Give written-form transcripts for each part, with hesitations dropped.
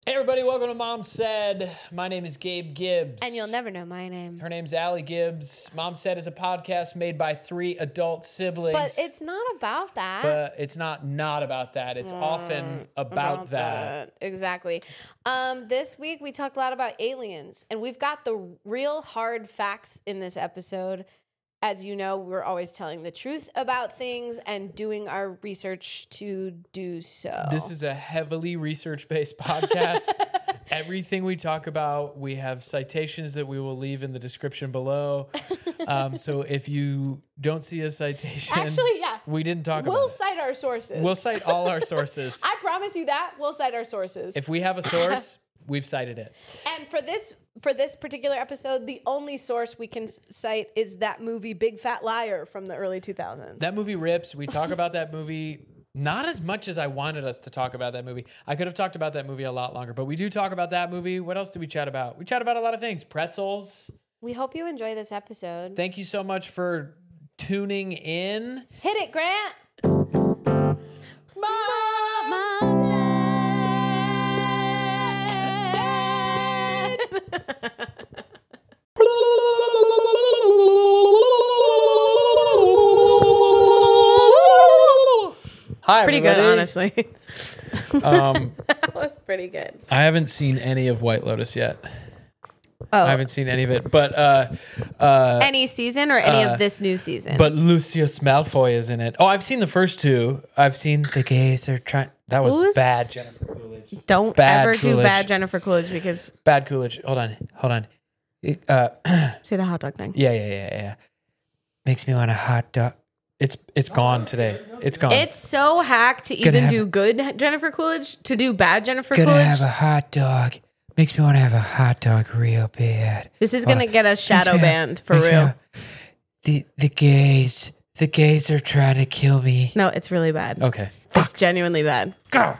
Hey everybody, welcome to Mom Said. My name is Gabe Gibbs. And you'll never know my name. Her name's Allie Gibbs. Mom Said is a podcast made by 3 adult siblings. But it's not about that. But it's not about that. It's often about that. Exactly. This week we talked a lot about aliens. And we've got the real hard facts in this episode. As you know, we're always telling the truth about things and doing our research to do so. This is a heavily research-based podcast. Everything we talk about, we have citations that we will leave in the description below. So if you don't see a citation, actually, yeah, we didn't talk about it. We'll cite our sources. We'll cite all our sources. I promise you that. We'll cite our sources. If we have a source, we've cited it. And for this particular episode, the only source we can cite is that movie Big Fat Liar from the early 2000s. That movie rips. We talk about that movie not as much as I wanted us to talk about that movie. I could have talked about that movie a lot longer, but we do talk about that movie. What else did we chat about? We chat about a lot of things. Pretzels. We hope you enjoy this episode. Thank you so much for tuning in. Hit it, Grant. Hi, pretty everybody. good, honestly. That was pretty good. I haven't seen any of White Lotus yet. Oh, I haven't seen any of it, but any season or any of this new season? but Lucius Malfoy is in it. Oh, I've seen the first 2. I've seen The Gays Are Trying. That was bad, Jennifer Coolidge. Don't Bad ever do Coolidge. bad Jennifer Coolidge because Bad Coolidge. Hold on. say the hot dog thing. Yeah. Makes me want a hot dog. It's gone today. It's gone. It's so hacked to Gonna even have- do good Jennifer Coolidge to do bad Jennifer Gonna Coolidge. have a hot dog. Makes me want to have a hot dog real bad. This is gonna get us shadow banned for Makes me real. want- The gays are trying to kill me. No, it's really bad. Okay. It's genuinely bad.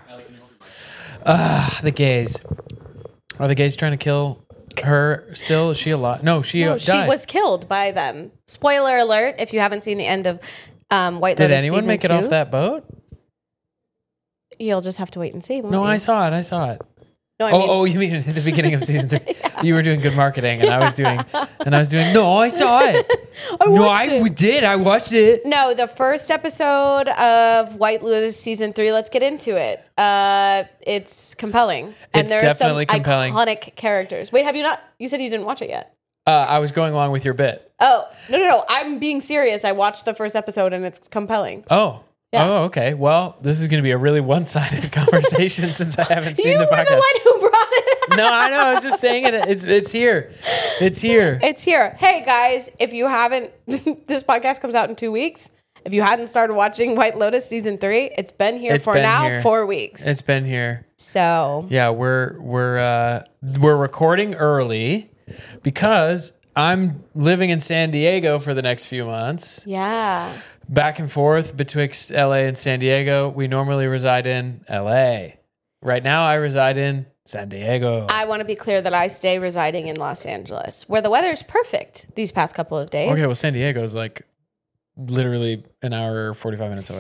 The gays. Are the gays trying to kill her still? Is she alive? No, she No, died. she was killed by them. Spoiler alert, if you haven't seen the end of White Did Lotus anyone season make it 2, off that boat? You'll just have to wait and see. won't No, you? I saw it. No, I mean, You mean at the beginning of season 3? You were doing good marketing, and I was doing. No, I saw it. watched We did. I watched it. No, the first episode of White Lotus season 3. Let's get into it. It's compelling, and It's there are some definitely compelling. iconic characters. Wait, have you not? You said you didn't watch it yet. I was going along with your bit. Oh no! I'm being serious. I watched the first episode, and it's compelling. Oh. Yeah. Oh, okay. Well, this is going to be a really one-sided conversation since I haven't seen You the were podcast. the one who brought it up. No, I know. I was just saying it. It's here. It's here. It's here. Hey guys, if you haven't, this podcast comes out in 2 weeks. If you hadn't started watching White Lotus season 3, it's been here It's for been now here. 4 weeks. It's been here. So Yeah, we're recording early because I'm living in San Diego for the next few months. yeah. Back and forth betwixt LA and San Diego. We normally reside in LA. Right now I reside in San Diego. I want to be clear that I stay residing in Los Angeles, where the weather is perfect these past couple of days. Okay, well San Diego's like literally an hour 45 minutes away.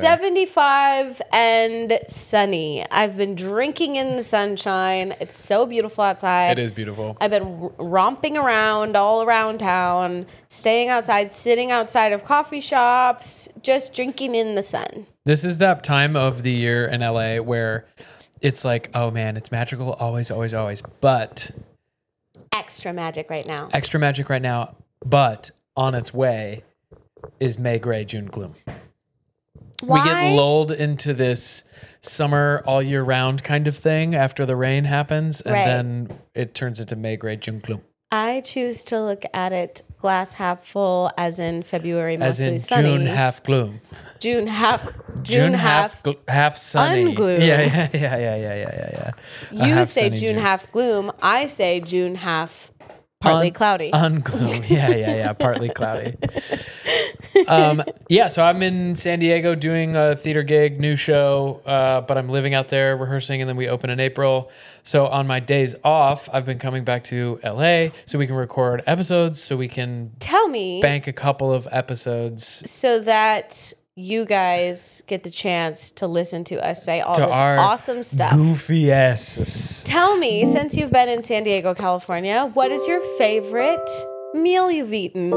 75 and sunny. I've been drinking in the sunshine. It's so beautiful outside. It is beautiful. I've been romping around all around town, staying outside, sitting outside of coffee shops, just drinking in the sun. This is that time of the year in LA where it's like, oh man, it's magical always, always, always. But Extra magic right now. extra magic right now, but on its way is May gray, June gloom. Why? We get lulled into this summer all year round kind of thing after the rain happens, and Right. then it turns into May gray, June gloom. I choose to look at it glass half full, as in February As mostly in sunny. June half gloom. June half half sunny. ungloom. Yeah. A You half say sunny June half gloom. I say June half partly cloudy. Ungloom. Yeah. Partly cloudy. So I'm in San Diego doing a theater gig, new show, but I'm living out there rehearsing, and then we open in April. So on my days off, I've been coming back to LA so we can record episodes, so we can Tell me, bank a couple of episodes. so that you guys get the chance to listen to us say all To this our awesome stuff. Goofy asses. Tell me, since you've been in San Diego, California, what is your favorite meal you've eaten?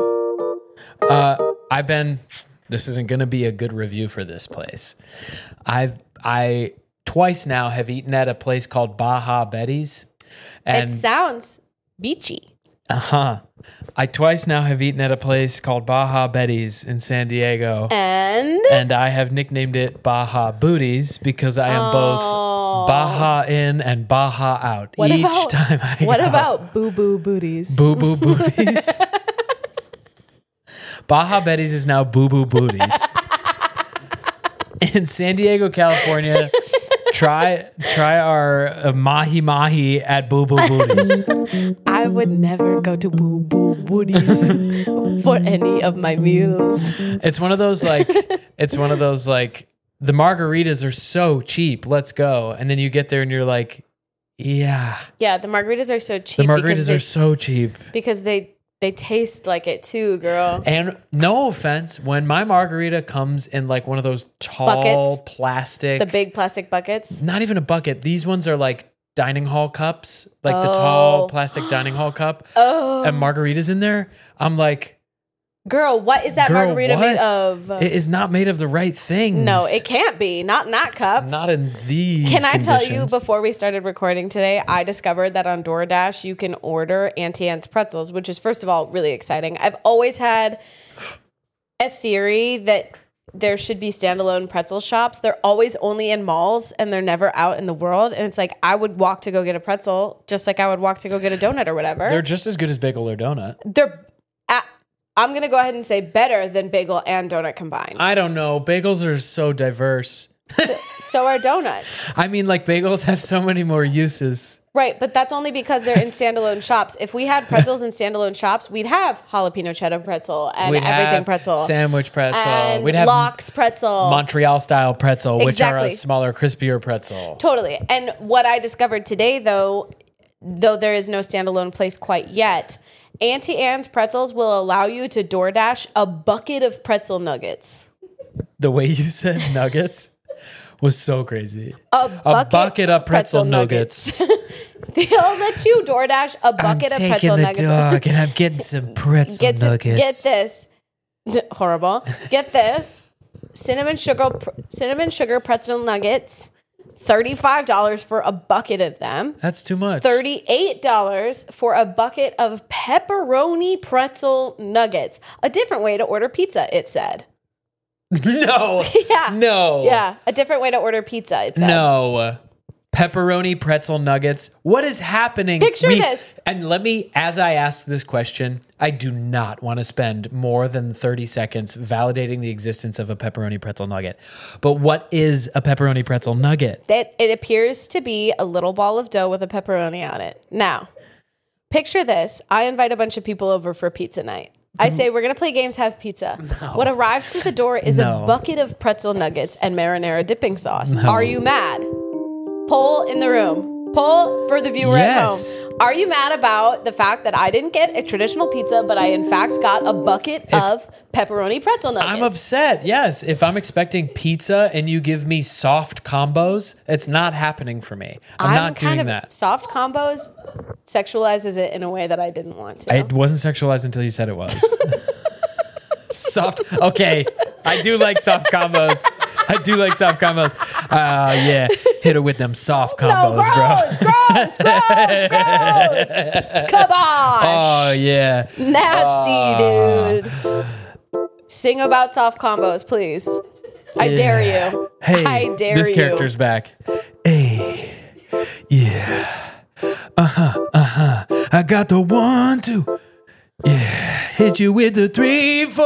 This isn't going to be a good review for this place. I twice now have eaten at a place called Baja Betty's. And It sounds beachy. I twice now have eaten at a place called Baja Betty's in San Diego. And I have nicknamed it Baja Booties because I am both Baja in and Baja out. What Each about- time I what go. about Boo Boo Booties? Boo Boo Booties? Baja Betty's is now Boo Boo Booties. In San Diego, California, try our mahi mahi at Boo Boo Booties. I would never go to Boo Boo Booties for any of my meals. It's one of those like the margaritas are so cheap. Let's go. And then you get there and you're like, yeah. Yeah, the margaritas are so cheap. The margaritas are so cheap. because they taste like it too, girl. And no offense, when my margarita comes in like one of those tall Buckets? plastic, The big plastic buckets. not even a bucket. These ones are like dining hall cups, like the tall plastic dining hall cup. Oh, And margaritas in there. I'm like, girl, what is that Girl, margarita made what? of? it is not made of the right things. No, it can't be. Not in that cup. Not in these. Can I tell you, conditions. before we started recording today, I discovered that on DoorDash, you can order Auntie Anne's pretzels, which is, first of all, really exciting. I've always had a theory that there should be standalone pretzel shops. They're always only in malls and they're never out in the world. And it's like, I would walk to go get a pretzel just like I would walk to go get a donut or whatever. They're just as good as bagel or donut. I'm going to go ahead and say better than bagel and donut combined. I don't know. Bagels are so diverse. So are donuts. I mean, like bagels have so many more uses. Right, but that's only because they're in standalone shops. If we had pretzels in standalone shops, we'd have jalapeno cheddar pretzel and We'd everything have pretzel. sandwich pretzel. And We'd have lox pretzel. Montreal style pretzel, which are Exactly. a smaller, crispier pretzel. Totally. And what I discovered today, though there is no standalone place quite yet, Auntie Anne's Pretzels will allow you to DoorDash a bucket of pretzel nuggets. The way you said nuggets was so crazy. A bucket of pretzel nuggets. They'll let you DoorDash a bucket of pretzel nuggets. dog and I'm getting some pretzel nuggets. Get this. Horrible. Get this. Cinnamon sugar pretzel nuggets. $35 for a bucket of them. That's too much. $38 for a bucket of pepperoni pretzel nuggets. A different way to order pizza, it said. No. Yeah. No. Yeah. A different way to order pizza, it said. No. Pepperoni pretzel nuggets. What is happening? Picture this. And let me, as I ask this question, I do not want to spend more than 30 seconds validating the existence of a pepperoni pretzel nugget. But what is a pepperoni pretzel nugget? It appears to be a little ball of dough with a pepperoni on it. Now, picture this. I invite a bunch of people over for pizza night. I say, we're going to play games, have pizza. What arrives to the door is a bucket of pretzel nuggets and marinara dipping sauce. Are you mad? Poll in the room. Poll for the viewer at home. Are you mad about the fact that I didn't get a traditional pizza, but I in fact got a bucket of pepperoni pretzel nuggets? I'm upset. Yes. If I'm expecting pizza and you give me soft combos, it's not happening for me. I'm not doing that. Soft combos sexualizes it in a way that I didn't want to. It wasn't sexualized until you said it was. Soft. Okay. I do like soft combos. I do like soft combos. Yeah. Hit her with them soft combos, no, gross, bro. gross. Kibosh. Oh, yeah. Nasty, dude. Sing about soft combos, please. I dare you. Hey, I dare this you. character's back. Hey. Yeah. I got the 1, 2. Yeah. Hit you with the 3, 4.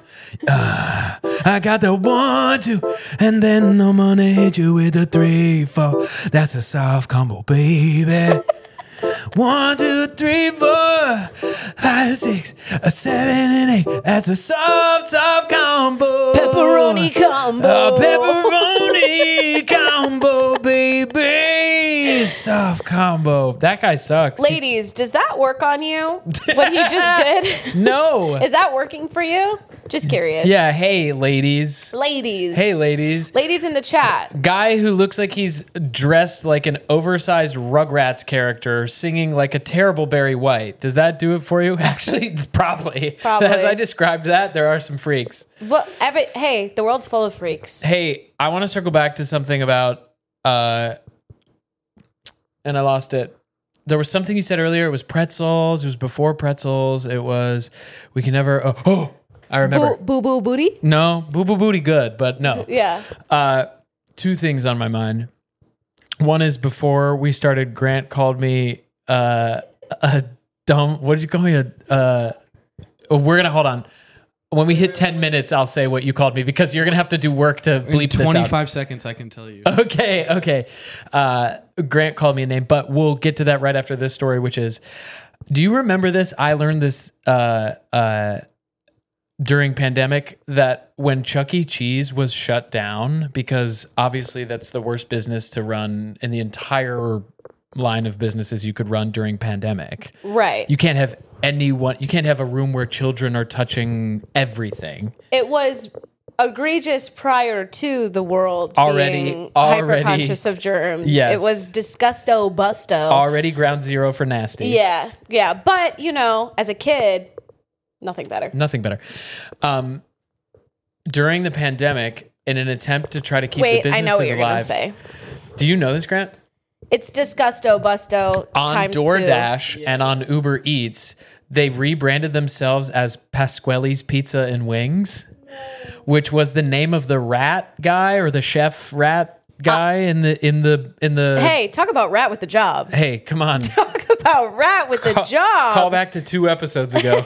I got the 1, 2, and then I'm gonna hit you with the 3, 4. That's a soft combo, baby. 1, 2, 3, 4, 5, 6, 7, and 8. That's a soft combo. Pepperoni combo. A pepperoni combo, baby. Face off combo. That guy sucks. Ladies, does that work on you? What he just did? No. Is that working for you? Just curious. Yeah. Hey, ladies. Ladies. Hey, ladies. Ladies in the chat. Guy who looks like he's dressed like an oversized Rugrats character singing like a terrible Barry White. Does that do it for you? Actually, probably. As I described that, there are some freaks. Well, hey, the world's full of freaks. Hey, I want to circle back to something about, and I lost it. There was something you said earlier. It was pretzels. It was before pretzels. It was, we can never, I remember. Boo boo booty? No, boo boo booty good, but no. Yeah. Two things on my mind. One is before we started, Grant called me a dumb, what did you call me? We're going to hold on. When we hit 10 minutes, I'll say what you called me because you're going to have to do work to bleep this out. 25 seconds, I can tell you. Okay. Grant called me a name, but we'll get to that right after this story, which is, do you remember this? I learned this during pandemic that when Chuck E. Cheese was shut down, because obviously that's the worst business to run in the entire line of businesses you could run during pandemic. Right. You can't have you can't have a room where children are touching everything. It was egregious prior to the world being already hyper-conscious of germs. Yes. It was disgusto busto. Already ground zero for nasty. Yeah. But, as a kid, nothing better. Nothing better. During the pandemic, in an attempt to try to keep the businesses I know what you're alive. going to say. Do you know this, Grant? It's disgusto busto On times DoorDash 2. and on Uber Eats, they rebranded themselves as Pasquelli's Pizza and Wings, which was the name of the rat guy or the chef rat guy in the. Hey, talk about rat with the job. Hey, come on. Talk about rat with the job. Call back to 2 episodes ago.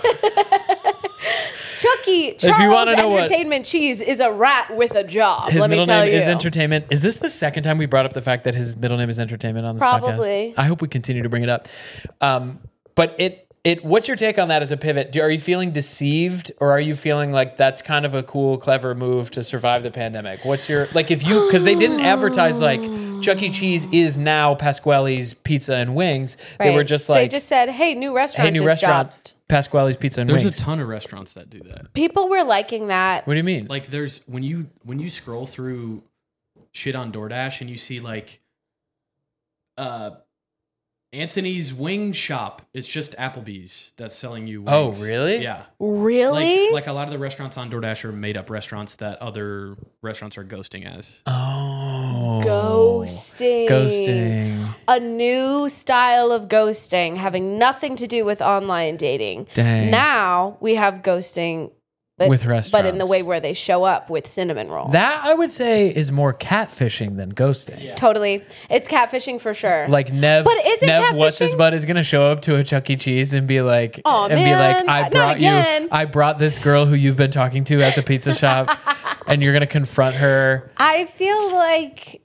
Charles Entertainment Cheese is a rat with a job. His let me middle tell name you. is Entertainment. Is this the second time we brought up the fact that his middle name is Entertainment on this Probably. podcast? I hope we continue to bring it up. But what's your take on that as a pivot? Are you feeling deceived, or are you feeling like that's kind of a cool, clever move to survive the pandemic? What's your, like, if you, because they didn't advertise like Chuck E. Cheese is now Pasquelli's Pizza and Wings. Right. They were just like, they just said, hey, new restaurant just restaurant, dropped. Pasquelli's Pizza and There's Wings. a ton of restaurants that do that. People were liking that. What do you mean? Like there's when you scroll through shit on DoorDash and you see like Anthony's Wing Shop, it's just Applebee's that's selling you wings. Oh, really? Yeah. Really? Like a lot of the restaurants on DoorDash are made up restaurants that other restaurants are ghosting as. Oh. Ghosting. A new style of ghosting having nothing to do with online dating. Dang. Now we have ghosting with restaurants. But in the way where they show up with cinnamon rolls. That, I would say, is more catfishing than ghosting. Yeah. Totally. It's catfishing for sure. Like Nev, but is it catfishing? What's his butt is going to show up to a Chuck E. Cheese and be like, I brought this girl who you've been talking to as a pizza shop, and you're going to confront her. I feel like,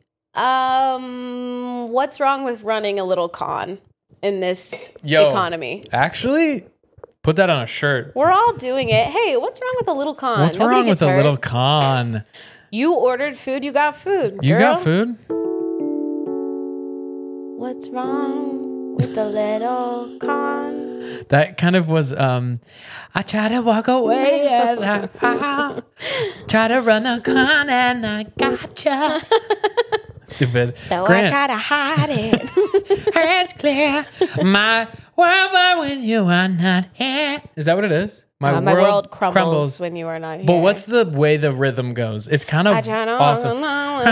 what's wrong with running a little con in this economy? Actually, put that on a shirt. We're all doing it. Hey, what's wrong with a little con? What's wrong with a little con? You ordered food, you got food. You got food? What's wrong with a little con? That kind of was, I try to walk away and I try to run a con and I gotcha. Stupid. So Grant. I try to hide it. It's clear. My world when you are not here. Is that what it is? My world crumbles when you are not here. But what's the way the rhythm goes? It's kind of awesome.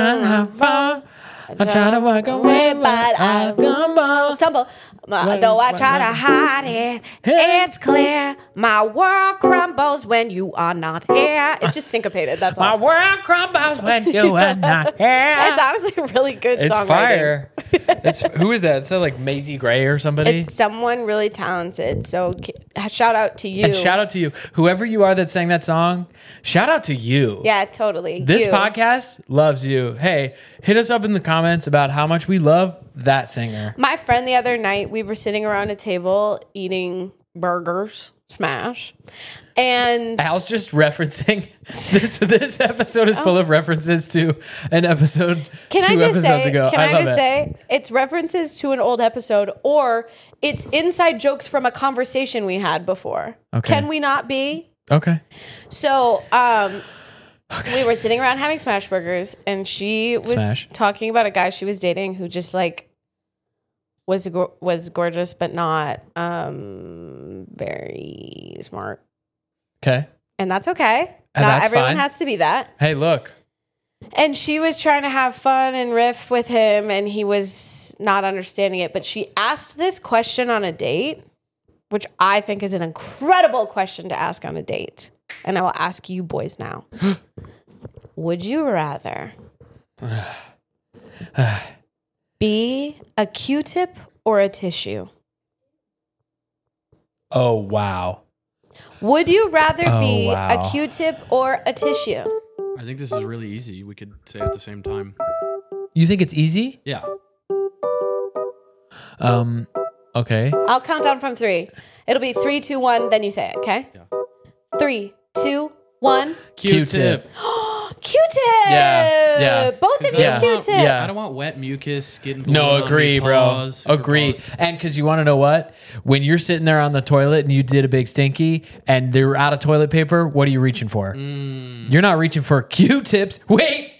I try to walk away, but I stumble. Though I try to hide it, it's clear. My world crumbles when you are not here. It's just syncopated. That's all. My world crumbles when you are not here. It's honestly a really good It's songwriting. fire. Who is that? Is that like Maisie Gray or somebody? It's someone really talented. So shout out to you. And shout out to you. Whoever you are that sang that song, shout out to you. Yeah, totally. This podcast loves you. Hey, hit us up in the comments about how much we love that singer. My friend the other night, we were sitting around a table eating burgers. Smash. And Al's just referencing this episode is full of references to an episode can I two just episodes say, ago. Can I I love just it. say it's references to an old episode or it's inside jokes from a conversation we had before. Okay. Can we not be? Okay. So, we were sitting around having smash burgers, and she was Smash. talking about a guy she was dating who just like was gorgeous, but not very smart, Okay. and that's okay. And Not that's everyone fine. has to be that. Hey, look. And she was trying to have fun and riff with him, and he was not understanding it. But she asked this question on a date, which I think is an incredible question to ask on a date. And I will ask you boys now. Would you rather be a Q-tip or a tissue? Oh, wow. Would you rather Oh, be wow. a Q-tip or a tissue? I think this is really easy. We could say at the same time. You think it's easy? Yeah. Okay. I'll count down from 3. It'll be 3, 2, 1, then you say it, okay? Yeah. 3, 2, 1. Q-tip. Q-tip! Yeah. Both of you Yeah. Q-tip. Yeah. I don't want wet mucus getting No, blown on agree, me. bro. Pause, super Agree. pause. And because you want to know what? When you're sitting there on the toilet and you did a big stinky and they're out of toilet paper, what are you reaching for? You're not reaching for Q-tips. Wait.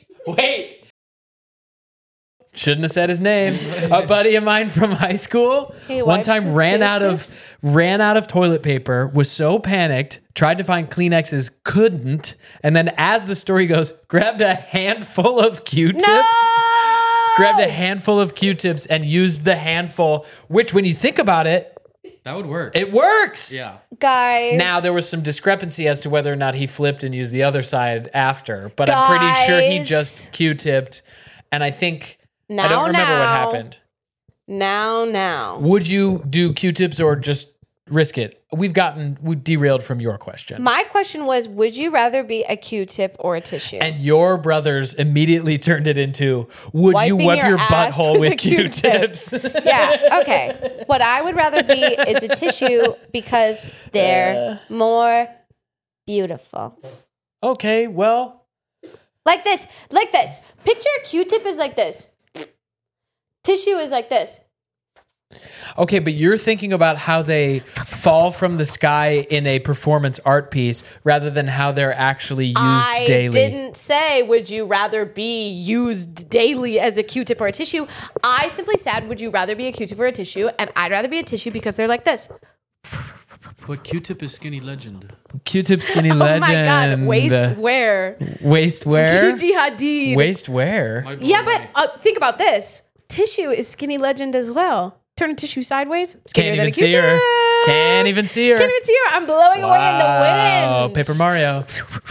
Shouldn't have said his name. A buddy of mine from high school He one wiped time with ran out of toilet paper, was so panicked, tried to find Kleenexes, couldn't, and then as the story goes, grabbed a handful of Q-tips. No! Grabbed a handful of Q-tips and used the handful, which when you think about it, That would work. it works. Yeah. Guys. Now there was some discrepancy as to whether or not he flipped and used the other side after, but I'm pretty sure he Guys. just Q-tipped. And I think I Now, don't remember what now. happened. Now. Would you do Q-tips or just risk it? We derailed from your question. My question was, would you rather be a Q-tip or a tissue? And your brothers immediately turned it into, would you Wiping wipe your your ass butthole with with a Q-tip. Q-tips? Yeah, okay. What I would rather be is a tissue because they're more beautiful. Okay, well, Like this. Picture a Q-tip is like this. Tissue is like this. okay, but you're thinking about how they fall from the sky in a performance art piece rather than how they're actually used I daily. didn't say, would you rather be used daily as a Q-tip or a tissue? I simply said, would you rather be a Q-tip or a tissue? And I'd rather be a tissue because they're like this. But Q-tip is skinny legend. Q-tip skinny Oh legend. my God. Waist wear. Waist wear? Gigi Hadid. Waist wear? Might blow Yeah, away. but think about this. Tissue is skinny legend as well. Turn a tissue sideways. Skinnier Can't than even a see her. Q-tip. Can't even see her. Can't even see her. I'm blowing away in the wind. Paper Mario.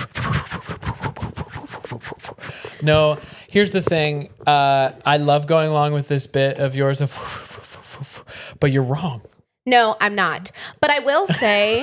No, here's the thing. I love going along with this bit of yours of, but you're wrong. No, I'm not. But I will say,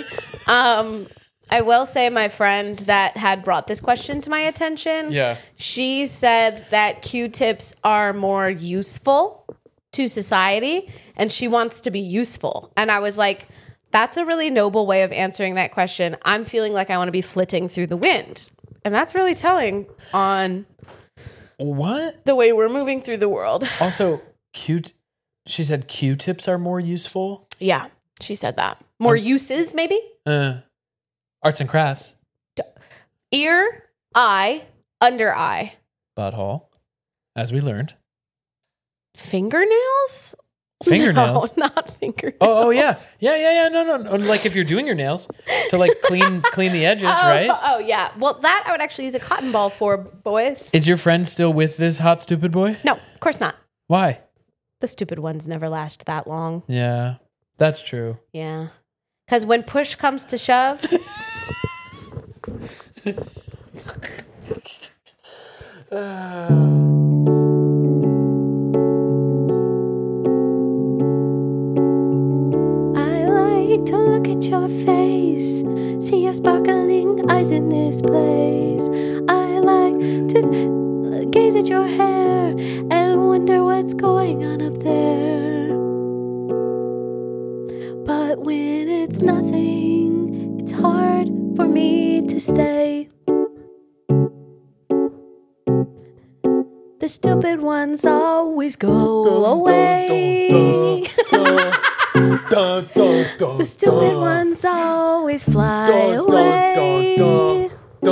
my friend that had brought this question to my attention, Yeah. she said that Q-tips are more useful to society and she wants to be useful. And I was like, that's a really noble way of answering that question. I'm feeling like I want to be flitting through the wind. And that's really telling on What? the way we're moving through the world. Also, she said Q-tips are more useful. Yeah, she said that. More uses, maybe? Arts and crafts. Ear, eye, under eye. Butthole, as we learned. Fingernails? Fingernails? No, not fingernails. Oh yeah. Yeah. No. Like if you're doing your nails to like clean the edges, right? Oh, yeah. Well, that I would actually use a cotton ball for, boys. Is your friend still with this hot stupid boy? No, of course not. Why? The stupid ones never last that long. Yeah, that's true. Yeah. Because when push comes to shove, I like to look at your face, see your sparkling eyes in this place. I like to gaze at your hair and wonder what's going on up there. But when it's nothing, hard for me to stay. The stupid ones always go away. The stupid ones always fly away.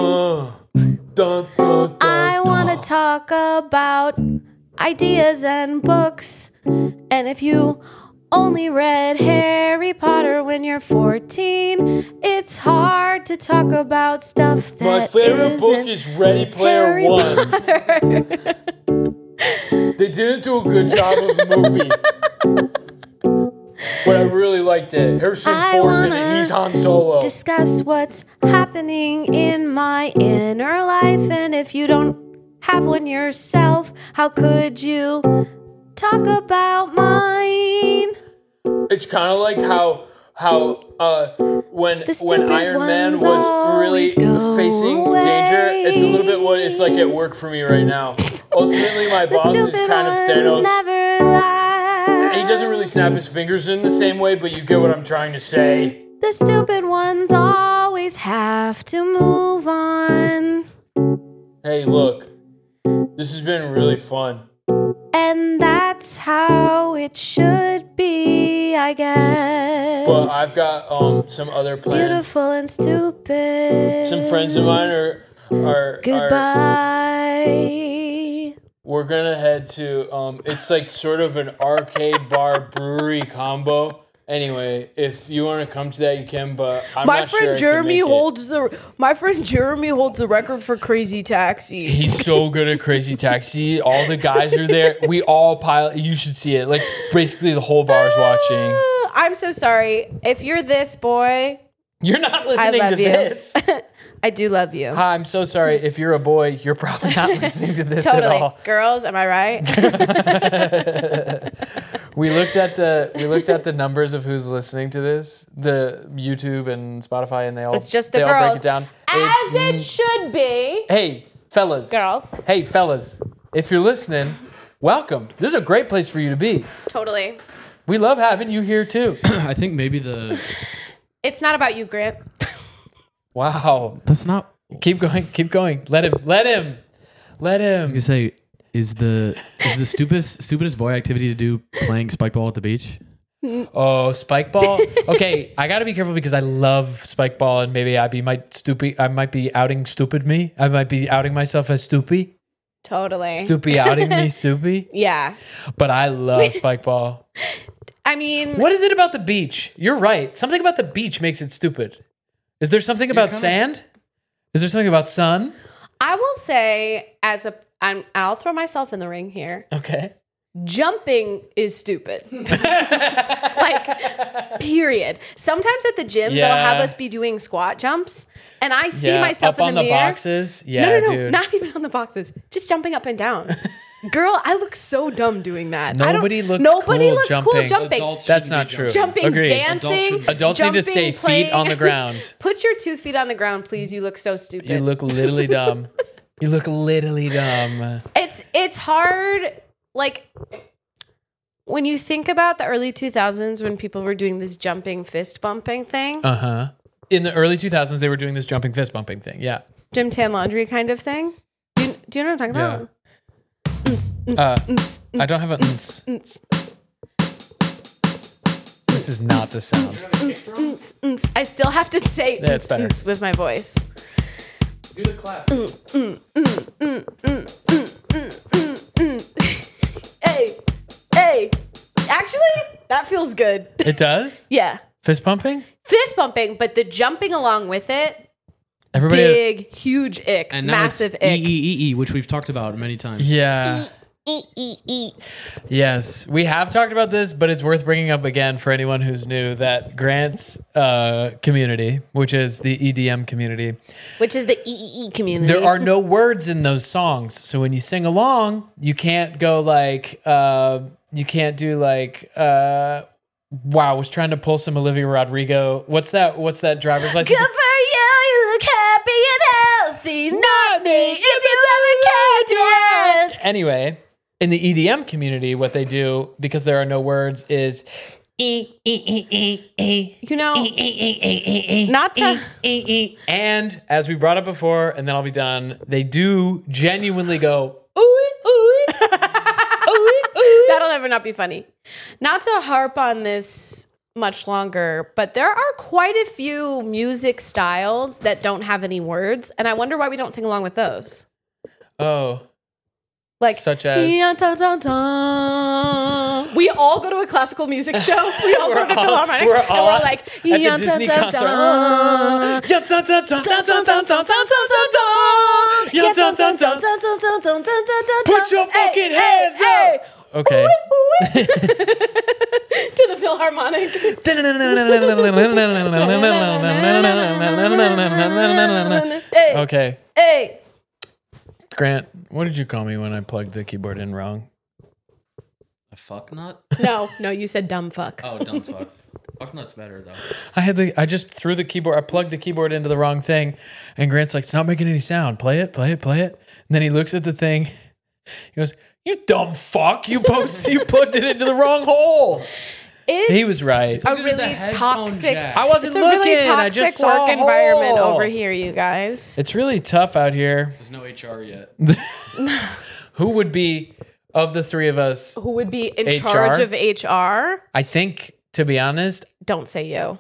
I want to talk about ideas and books. And if you only read Harry Potter when you're 14, it's hard to talk about stuff that My favorite book is Ready Player Harry One. Potter. They didn't do a good job of the movie. But I really liked it. Harrison I Ford's in wanna it. He's Han Solo. Discuss what's happening in my inner life. And if you don't have one yourself, how could you talk about mine? It's kind of like how when The stupid Iron Man ones was really always go facing away. danger. It's a little bit what it's like at work for me right now. Ultimately, my The boss is stupid kind of ones Thanos. never last. He doesn't really snap his fingers in the same way, but you get what I'm trying to say. The stupid ones always have to move on. Hey, look, this has been really fun. And that's how it should be, I guess. But I've got some other plans. Beautiful and stupid. Some friends of mine are Goodbye. we're gonna head to it's like sort of an arcade bar brewery combo. Anyway, if you want to come to that, you can. But I'm My not sure I friend can Jeremy make it. holds the record for Crazy Taxi. He's so good at Crazy Taxi. All the guys are there. We all pile. You should see it. Like basically the whole bar's watching. I'm so sorry. If you're this boy, You're not I listening love to you. this. I do love you. Hi, I'm so sorry. If you're a boy, you're probably not listening to this Totally. at all. Girls, am I right? We looked at the numbers of who's listening to this, the YouTube and Spotify, and they all It's just the they all break girls. it down. As it should be. Hey, fellas. Girls. Hey, fellas. If you're listening, welcome. This is a great place for you to be. Totally. We love having you here too. I think maybe It's not about you, Grant. Wow. that's not. Keep going. Keep going. Let him. I was gonna say, is the stupidest boy activity to do playing spike ball at the beach? Oh, spike ball. Okay, I got to be careful because I love spike ball, and maybe I might be outing stupid me. I might be outing myself as stoopy. Totally. Stoopy outing me, stoopy. Yeah. But I love spike ball. I mean, What is it about the beach? You're right. Something about the beach makes it stupid. Is there something about sand? Is there something about sun? I will say, I'll throw myself in the ring here. Okay. Jumping is stupid. Like, period. Sometimes at the gym, they'll have us be doing squat jumps, and I see myself up in the on the mirror. boxes. Yeah, No, dude. not even on the boxes. Just jumping up and down. Girl, I look so dumb doing that. Nobody looks Nobody cool looks jumping. cool jumping. Adults That's shouldn't not be true. Jumping, Agreed. dancing. Adults need to jumping, stay playing. feet on the ground. Put your 2 feet on the ground, please. You look so stupid. You look literally dumb. You look literally dumb. It's hard, like, when you think about the early 2000s when people were doing this jumping fist bumping thing, Uh-huh. In the early 2000s, they were doing this jumping fist bumping thing. Yeah. gym tan laundry kind of thing. Do you know what I'm talking about? I don't have a This is not the sound. I still have to say Yeah, it's better. with my voice. Do the clap. Hey. Actually, that feels good. It does? Yeah. Fist pumping? Fist bumping, but the jumping along with it, Everybody. big, huge ick, And now massive it's ick. EEEE, which we've talked about many times. Yeah. Yes, we have talked about this, but it's worth bringing up again for anyone who's new that Grant's community, which is the EDM community, Which is the EEE community. there are no words in those songs. So when you sing along, you can't go like, you can't do like, wow, I was trying to pull some Olivia Rodrigo. What's that driver's license? Good for you look happy and healthy. Not me, if you ever cared to ask. Anyway, in the EDM community, what they do, because there are no words, is You know, not to. And as we brought up before, and then I'll be done, they do genuinely go, That'll never not be funny. Not to harp on this much longer, but there are quite a few music styles that don't have any words, and I wonder why we don't sing along with those. oh, Like such as? we all go to a classical music show. We all go to the Philharmonic, we're and all we're like, at the Disney concert. Put your fucking hands up. Okay. To the Philharmonic. Okay. Hey. Grant, what did you call me when I plugged the keyboard in wrong? A fuck nut? No, you said dumb fuck. Oh, dumb fuck. Fuck nut's better though. I just threw the keyboard. I plugged the keyboard into the wrong thing, and Grant's like, "It's not making any sound. Play it." And then he looks at the thing. He goes, "You dumb fuck! You plugged it into the wrong hole." He was right. A really toxic. I wasn't It's a looking. really I toxic just saw work a environment hole. over here, you guys. It's really tough out here. There's no HR yet. Who would be of the three of us? Who would be in HR? charge of HR? I think, to be honest, Don't say you.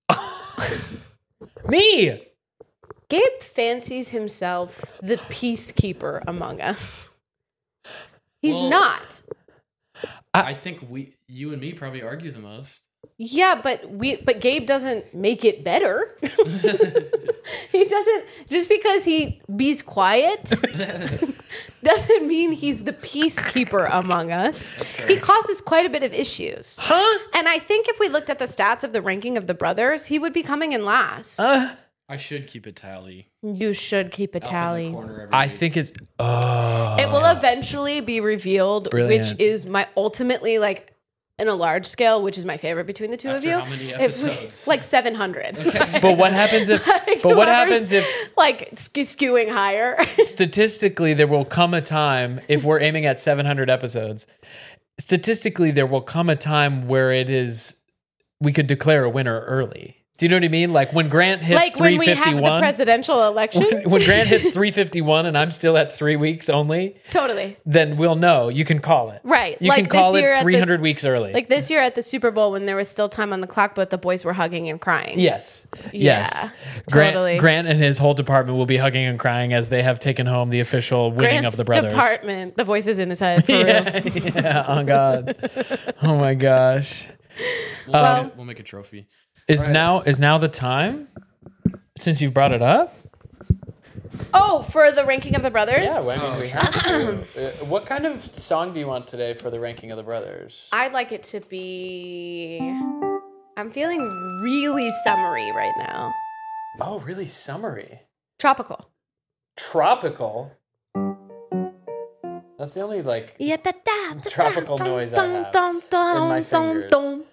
me. Gabe fancies himself the peacekeeper among us. He's Well- not. I think you and me probably argue the most. Yeah, but Gabe doesn't make it better. He doesn't, just because he's quiet doesn't mean he's the peacekeeper among us. He causes quite a bit of issues. Huh? And I think if we looked at the stats of the ranking of the brothers, he would be coming in last. I should keep a tally. You should keep a Up in tally. the corner every I week. think it's. Oh. It will eventually be revealed, Brilliant. which is my ultimately like in a large scale, which is my favorite between the two After of you. how many It- episodes? like 700. But what happens if? Like, But what whoever's, happens if? like skewing higher? Statistically, there will come a time if we're aiming at 700 episodes. Statistically, there will come a time where we could declare a winner early. Do you know what I mean? Like when Grant hits Like when we have the 351. presidential election? When Grant hits 351 and I'm still at 3 weeks only, Totally. then we'll know. You can call it. Right. You Like can call this year it at 300 this- weeks early. Like this year at the Super Bowl when there was still time on the clock, but the boys were hugging and crying. Yes. Yeah, Yes. totally. Grant and his whole department will be hugging and crying as they have taken home the official winning Grant's of the brothers. department, the voices in his head, for real. Yeah. Oh God. Oh my gosh. We'll make a trophy. Is Right. now the time? Since you've brought it up? Oh, for the ranking of the brothers? we have to. What kind of song do you want today for the ranking of the brothers? I'd like it to be. I'm feeling really summery right now. Oh, really summery. Tropical. Tropical. That's the only tropical noise I have in my fingers.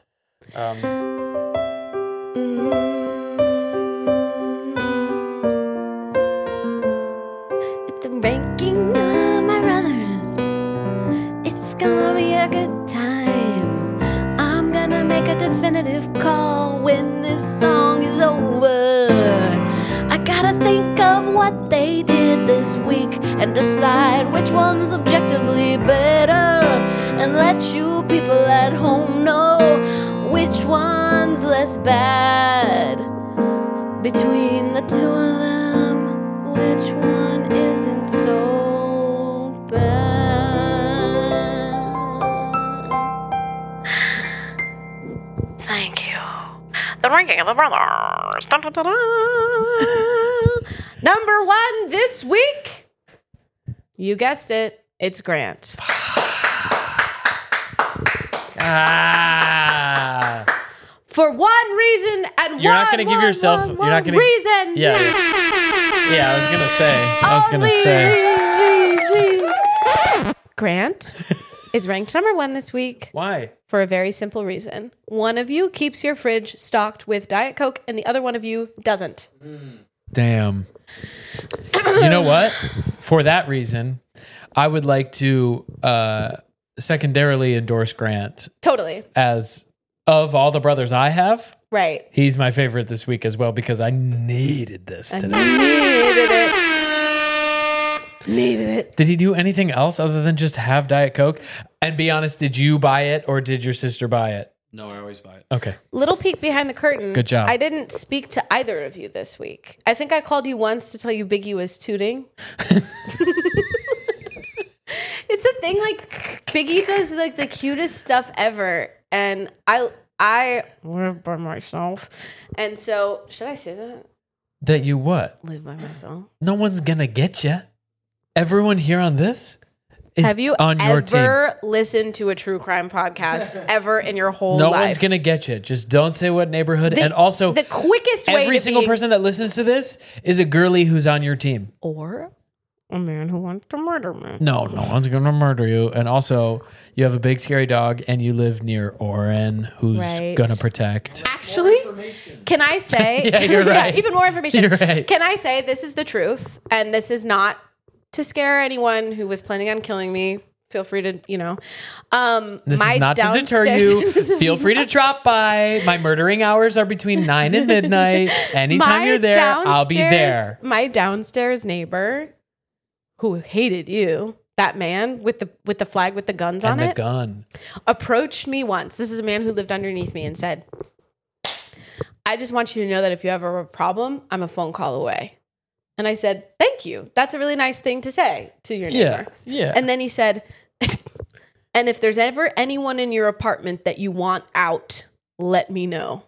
It's the ranking of my brothers. It's gonna be a good time. I'm gonna make a definitive call when this song is over. I gotta think of what they did this week and decide which one's objectively better, and let you people at home know which one's less bad. Between the two of them, which one isn't so bad? Thank you. The ranking of the brothers. Dun, dun, dun, dun. Number one this week. You guessed it. It's Grant. Ah. For one reason and You're one, not gonna give one, yourself- one, you're one not gonna- reason. Yeah. Yeah, I was gonna say. Grant is ranked number one this week Why? for a very simple reason. One of you keeps your fridge stocked with Diet Coke, and the other one of you doesn't. Damn. You know what? For that reason, I would like to secondarily endorse Grant Totally. as of all the brothers I have, Right. he's my favorite this week as well because I needed this today. Needed it. Did he do anything else other than just have Diet Coke? And be honest, did you buy it or did your sister buy it? No, I always buy it. Okay. Little peek behind the curtain. Good job. I didn't speak to either of you this week. I think I called you once to tell you Biggie was tooting. It's a thing, like Biggie does like the cutest stuff ever, and I live by myself, and so should I say that? That you what? Live by myself. No one's gonna get you. Everyone here on this is Have you on your team. ever listened to a true crime podcast ever in your whole No life? one's gonna get you. Just don't say what neighborhood. And also, the quickest way every to single be, person that listens to this is a girly who's on your team. or a man who wants to murder me. No one's gonna murder you. And also, you have a big scary dog, and you live near Oren, who's Right. gonna protect. Actually, can I say? Yeah, you're right. Even more information. You're right. Can I say this is the truth, and this is not to scare anyone who was planning on killing me. Feel free to, This my is not to deter downstairs- you. This is Feel free to drop by. My murdering hours are between 9 and midnight. Anytime My you're there, I'll be there. My downstairs neighbor, who hated you, that man with the flag with the guns on And the it, gun. approached me once. This is a man who lived underneath me and said, "I just want you to know that if you ever have a problem, I'm a phone call away." And I said, "Thank you. That's a really nice thing to say to your neighbor." Yeah. And then he said, "And if there's ever anyone in your apartment that you want out, let me know."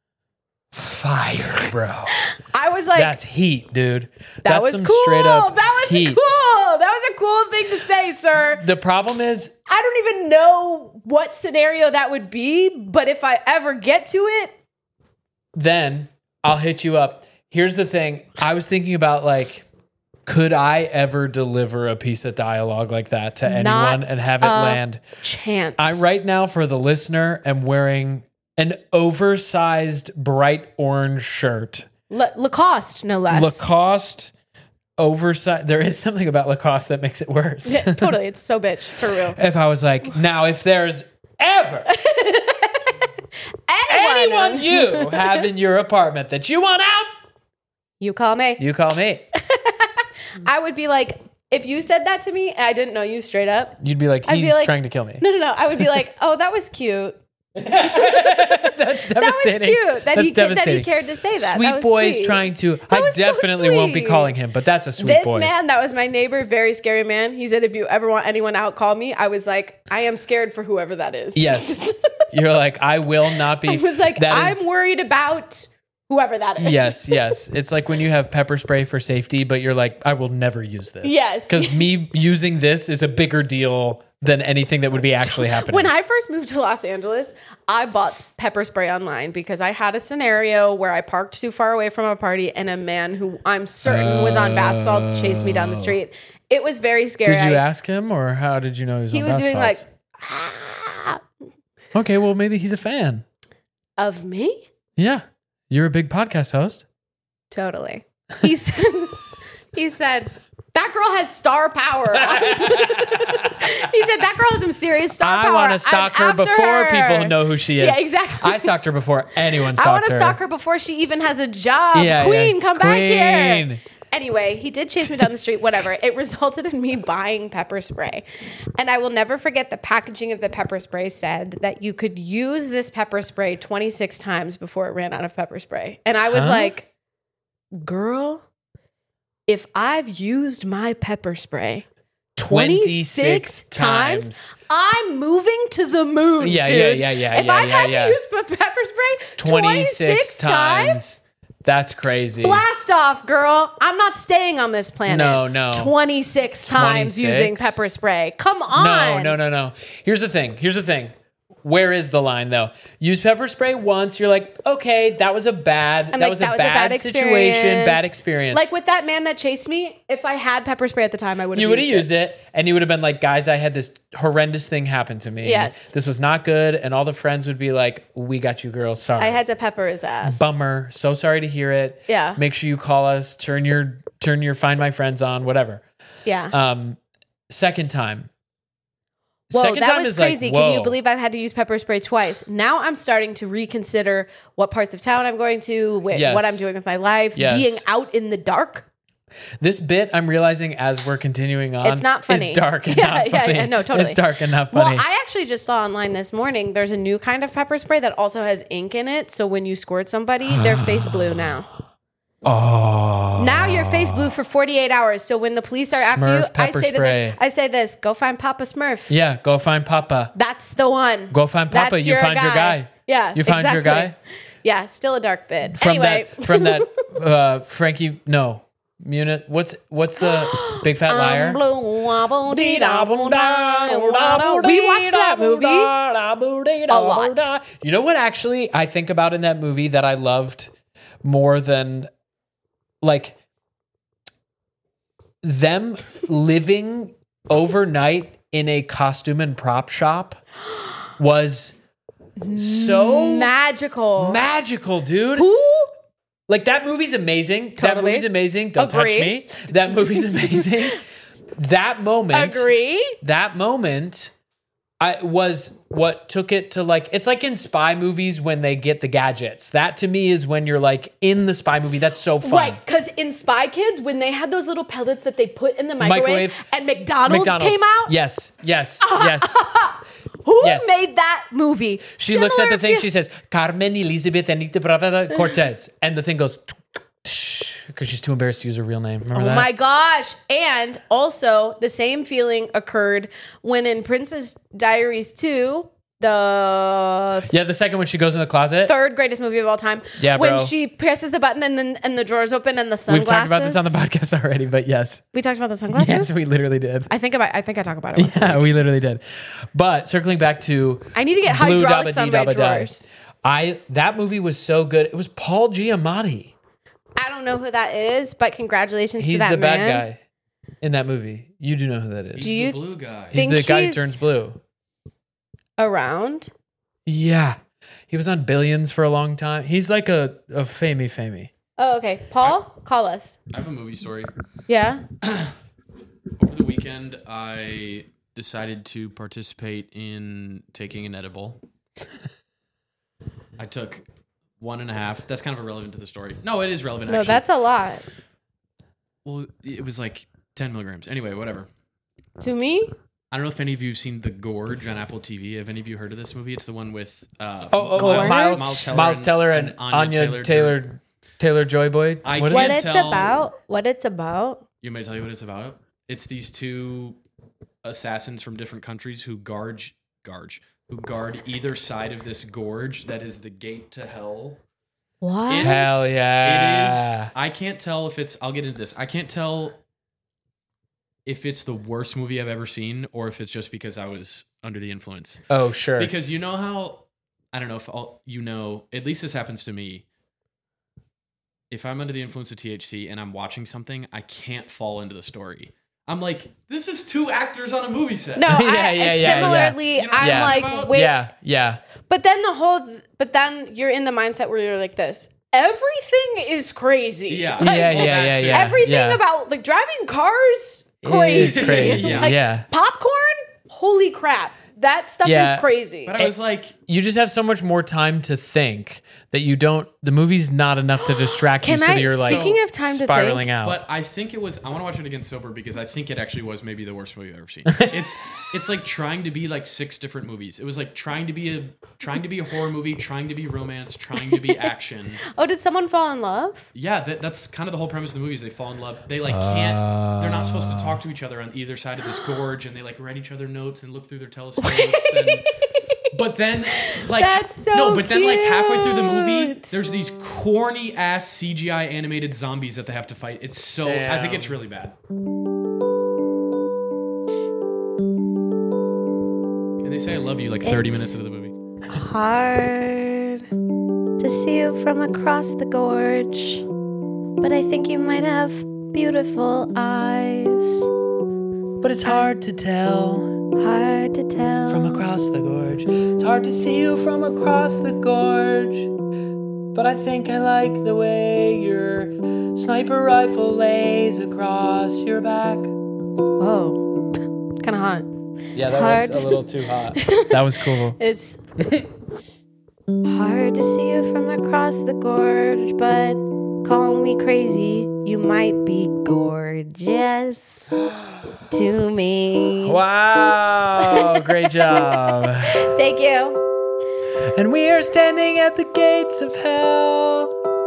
Fire, bro. I was like, That's heat, dude. that That's was some cool. straight up That was heat. cool. That was a cool thing to say, sir. The problem is, I don't even know what scenario that would be, but if I ever get to it, then I'll hit you up. Here's the thing. I was thinking about like, could I ever deliver a piece of dialogue like that to Not anyone and have it land? chance. I right now for the listener am wearing an oversized bright orange shirt. Lacoste, no less. Lacoste oversized. There is something about Lacoste that makes it worse. Yeah, totally. It's so bitch, for real. If I was like, now if there's ever anyone you have in your apartment that you want out, You call me. you call me. I would be like, if you said that to me and I didn't know you straight up, You'd be like, I'd be he's like, trying to kill me. no. I would be like, oh, that was cute. That's That was devastating. cute that That's he devastating. cared to say that. Sweet That was boy's sweet. trying to. That I was so definitely won't be sweet. calling him, but that's a sweet This boy. man, that was my neighbor, very scary man. He said, if you ever want anyone out, call me. I was like, I am scared for whoever that is. Yes. You're like, I will not be. I was like, that I'm is- worried about whoever that is. Yes. It's like when you have pepper spray for safety, but you're like, I will never use this. Yes. Because me using this is a bigger deal than anything that would be actually happening. When I first moved to Los Angeles, I bought pepper spray online because I had a scenario where I parked too far away from a party and a man who I'm certain was on bath salts chased me down the street. It was very scary. Did you ask him, or how did you know he was He on was bath doing salts? like, Okay, well, maybe he's a fan. of me? Yeah. You're a big podcast host. Totally. He said, that girl has star power. He said, that girl has some serious star power. I want to stalk I'm her after before her." people know who she is. Yeah, exactly. I stalked her before anyone I stalked want her. to stalk her before she even has a job. Yeah, Queen, yeah. come back here. Queen. Anyway, he did chase me down the street, whatever. It resulted in me buying pepper spray. And I will never forget the packaging of the pepper spray said that you could use this pepper spray 26 times before it ran out of pepper spray. And I was like, girl, if I've used my pepper spray 26 times, I'm moving to the moon, Yeah, dude. yeah. If I've had to use pepper spray 26 times, That's crazy. blast off, girl. I'm not staying on this planet. No. 26 times 26? using pepper spray. Come on. No. Here's the thing. Where is the line though? Use pepper spray once. You're like, okay, that was a bad situation, bad experience. Like with that man that chased me, if I had pepper spray at the time, I would have you would have used it, and you would have been like, guys, I had this horrendous thing happen to me. Yes. This was not good. And all the friends would be like, we got you, girl. Sorry. I had to pepper his ass. Bummer. So sorry to hear it. Yeah. Make sure you call us, turn your Find My Friends on, whatever. Yeah. Second time, Whoa, Second that time was is like, crazy. Can you whoa. believe I've had to use pepper spray twice? Now I'm starting to reconsider what parts of town I'm going to, Yes. what I'm doing with my life, Yes. being out in the dark. This bit, I'm realizing as we're continuing on, It's not funny. Is dark and Yeah, not yeah, funny. yeah, no, totally. It's dark and not Well, funny. I actually just saw online this morning there's a new kind of pepper spray that also has ink in it. So when you squirt somebody, their face blue now. oh. Now your face blue for 48 hours. So when the police are after you, Smurf pepper spray. I say this, go find Papa Smurf. Yeah, go find Papa. That's the one. Go find Papa. That's You find your guy. Yeah. You find your exactly. guy? Yeah, still a dark bit. From anyway. that Frankie, no. Munich, what's the Big Fat Liar? We watched that movie a lot. You know what actually I think about in that movie that I loved more than like them living overnight in a costume and prop shop was so magical, dude. Who? Like that movie's amazing. That Totally. movie's amazing. Don't Agree. touch me. That movie's amazing. That moment. Agree. That moment was what took it to like, it's like in spy movies when they get the gadgets. That to me is when you're like in the spy movie. That's so fun. Right, because in Spy Kids, when they had those little pellets that they put in the microwave. And McDonald's came out, Yes. who Yes. made that movie? She looks at the thing. Similar She says, Carmen Elizabeth Anita Braveda Cortez. And the thing goes, because she's too embarrassed to use her real name. Remember Oh that? my gosh. And also, the same feeling occurred when in Princess Diaries 2, the Yeah, the second one, she goes in the closet. third greatest movie of all time. Yeah, when bro. she presses the button and the drawers open and the We've sunglasses. talked about this on the podcast already, but yes. We talked about the sunglasses? Yes, we literally did. I think I talk about it once a Yeah, week. we literally did. But circling back to I need to get Blue hydraulics on my Dabba Dee Dabba drawers. Die. That movie was so good. It was Paul Giamatti. I don't know who that is, but congratulations He's to that the bad man. guy in that movie. You do know who that is. He's Do you the blue guy. He's think the guy who he's- turns blue. Around? Yeah. He was on Billions for a long time. He's like a famey. Oh, okay. Paul, call us. I have a movie story. Yeah. Over the weekend, I decided to participate in taking an edible. I took 1.5. That's kind of irrelevant to the story. No, it is relevant, No, actually. that's a lot. Well, it was like 10 milligrams. Anyway, whatever. To me? I don't know if any of you have seen The Gorge on Apple TV. Have any of you heard of this movie? It's the one with Miles Teller and Anya Taylor Joy Boy. I What is What can't it? it's tell- about? What it's about? You want me to tell you what it's about? It's these two assassins from different countries who guard either side of this gorge that is the gate to hell. What? It's- Hell yeah. It is. I can't tell if it's. I'll get into this. I can't tell if it's the worst movie I've ever seen or if it's just because I was under the influence. Oh, sure. Because you know how, I don't know if at least this happens to me. If I'm under the influence of THC and I'm watching something, I can't fall into the story. I'm like, this is two actors on a movie set. No, Yeah. similarly, You know what I'm I'm like, talking about? wait. Yeah. But then you're in the mindset where you're like this. Everything is crazy. Yeah. Like, Yeah. Everything about like driving cars, crazy. It's crazy. Yeah. Like, Yeah. popcorn, holy crap. That stuff Yeah. is crazy. But I was like, You just have so much more time to think that you don't. The movie's not enough to distract you, so that you're like speaking of time to spiraling think, out. but I think it was. I want to watch it again sober because I think it actually was maybe the worst movie I've ever seen. It's like trying to be like 6 different movies. It was like trying to be a horror movie, trying to be romance, trying to be action. oh, did someone fall in love? Yeah, that's kind of the whole premise of the movie is they fall in love. They like can't. They're not supposed to talk to each other on either side of this gorge, and they like write each other notes and look through their telescopes. But then, like, That's so no, but then like halfway through the movie, cute. there's these corny ass CGI animated zombies that they have to fight. It's so. I think it's really bad. And they say I love you like 30 minutes into the movie. Hard to see you from across the gorge, but I think you might have beautiful eyes. But it's hard to tell Hard to tell. from across the gorge. It's hard to see you from across the gorge. But I think I like the way your sniper rifle lays across your back. Whoa, kind of hot. Yeah, that hard. was a little too hot. That was cool. It's hard to see you from across the gorge, but call me crazy. You might be gorgeous to me. Wow, great job. Thank you. And we are standing at the gates of hell.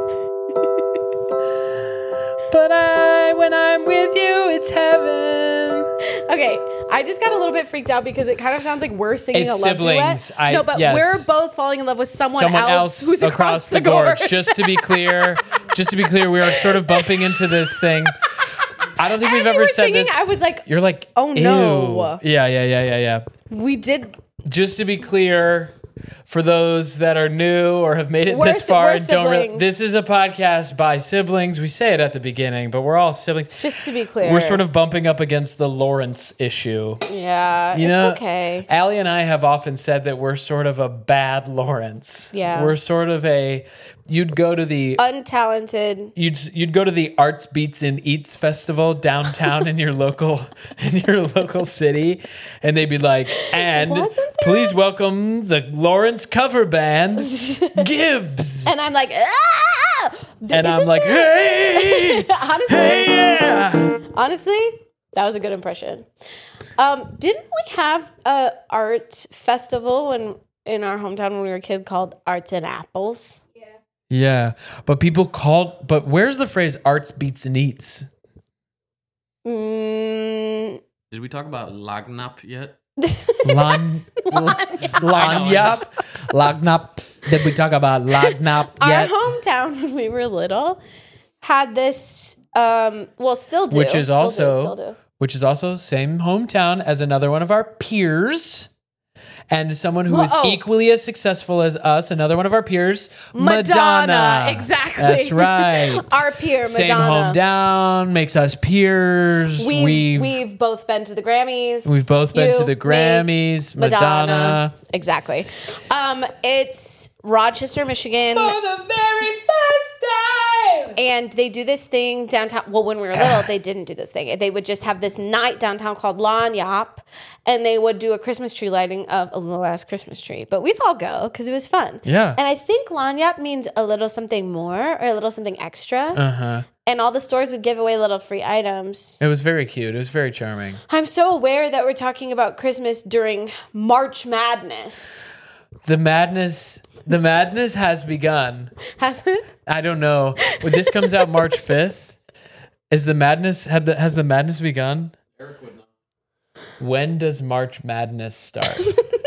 But when I'm with you, it's heaven. Okay, I just got a little bit freaked out because it kind of sounds like we're singing It's a love siblings. duet. No, but Yes. we're both falling in love with someone else who's across the gorge. Just to be clear, we are sort of bumping into this thing. I don't think As we've you ever were said singing, this. I was like, You're like, oh, no. Ew. Yeah. we did. Just to be clear, for those that are new or have made it We're this far we're and don't, siblings. this is a podcast by siblings. We say it at the beginning, but we're all siblings. Just to be clear. We're sort of bumping up against the Lawrence issue. Yeah, You it's know, okay. Allie and I have often said that we're sort of a bad Lawrence. Yeah. We're sort of you'd go to the Untalented. you'd go to the Arts Beats and Eats festival downtown in your local city, and they'd be like, and Wasn't there? please welcome the Lawrence cover band Gibbs. And I'm like, ah! And I'm like, hey, honestly, hey, yeah. honestly, that was a good impression. Didn't we have a art festival in our hometown when we were a kid called Arts and Apples? Yeah, but but where's the phrase Arts Beats and Eats? Mm, Did we talk about Lagnap yet? Lanyap. Lagnap. Did we talk about Lagnap our yet? hometown when we were little had this. Still do. Which is Still also do. which is also same hometown as another one of our peers. And someone who is Whoa. equally as successful as us, another one of our peers, Madonna. Exactly. That's right. Our peer, Same Madonna. hometown, makes us peers. We've both been to the Grammys. We've both been to You, the me, Grammys, Madonna. Exactly. It's Rochester, Michigan. For the very first time. And they do this thing downtown. Well, when we were little, they didn't do this thing. They would just have this night downtown called Lanyap, and they would do a Christmas tree lighting of a little ass Christmas tree. But we'd all go because it was fun. Yeah. And I think Lanyap means a little something more or a little something extra. Uh-huh. And all the stores would give away little free items. It was very cute. It was very charming. I'm so aware that we're talking about Christmas during March Madness. The madness has begun. Has it? I don't know. When this comes out March 5th, has the madness begun? Eric would know. When does March Madness start?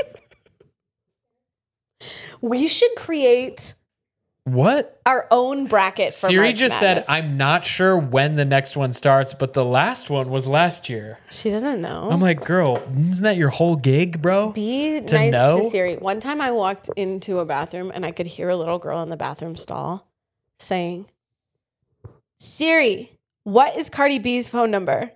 We should create What? our own bracket for Siri March just Madness. said, I'm not sure when the next one starts, but the last one was last year. She doesn't know. I'm like, girl, isn't that your whole gig, bro? Be to nice know? to Siri. One time I walked into a bathroom and I could hear a little girl in the bathroom stall saying, Siri, what is Cardi B's phone number?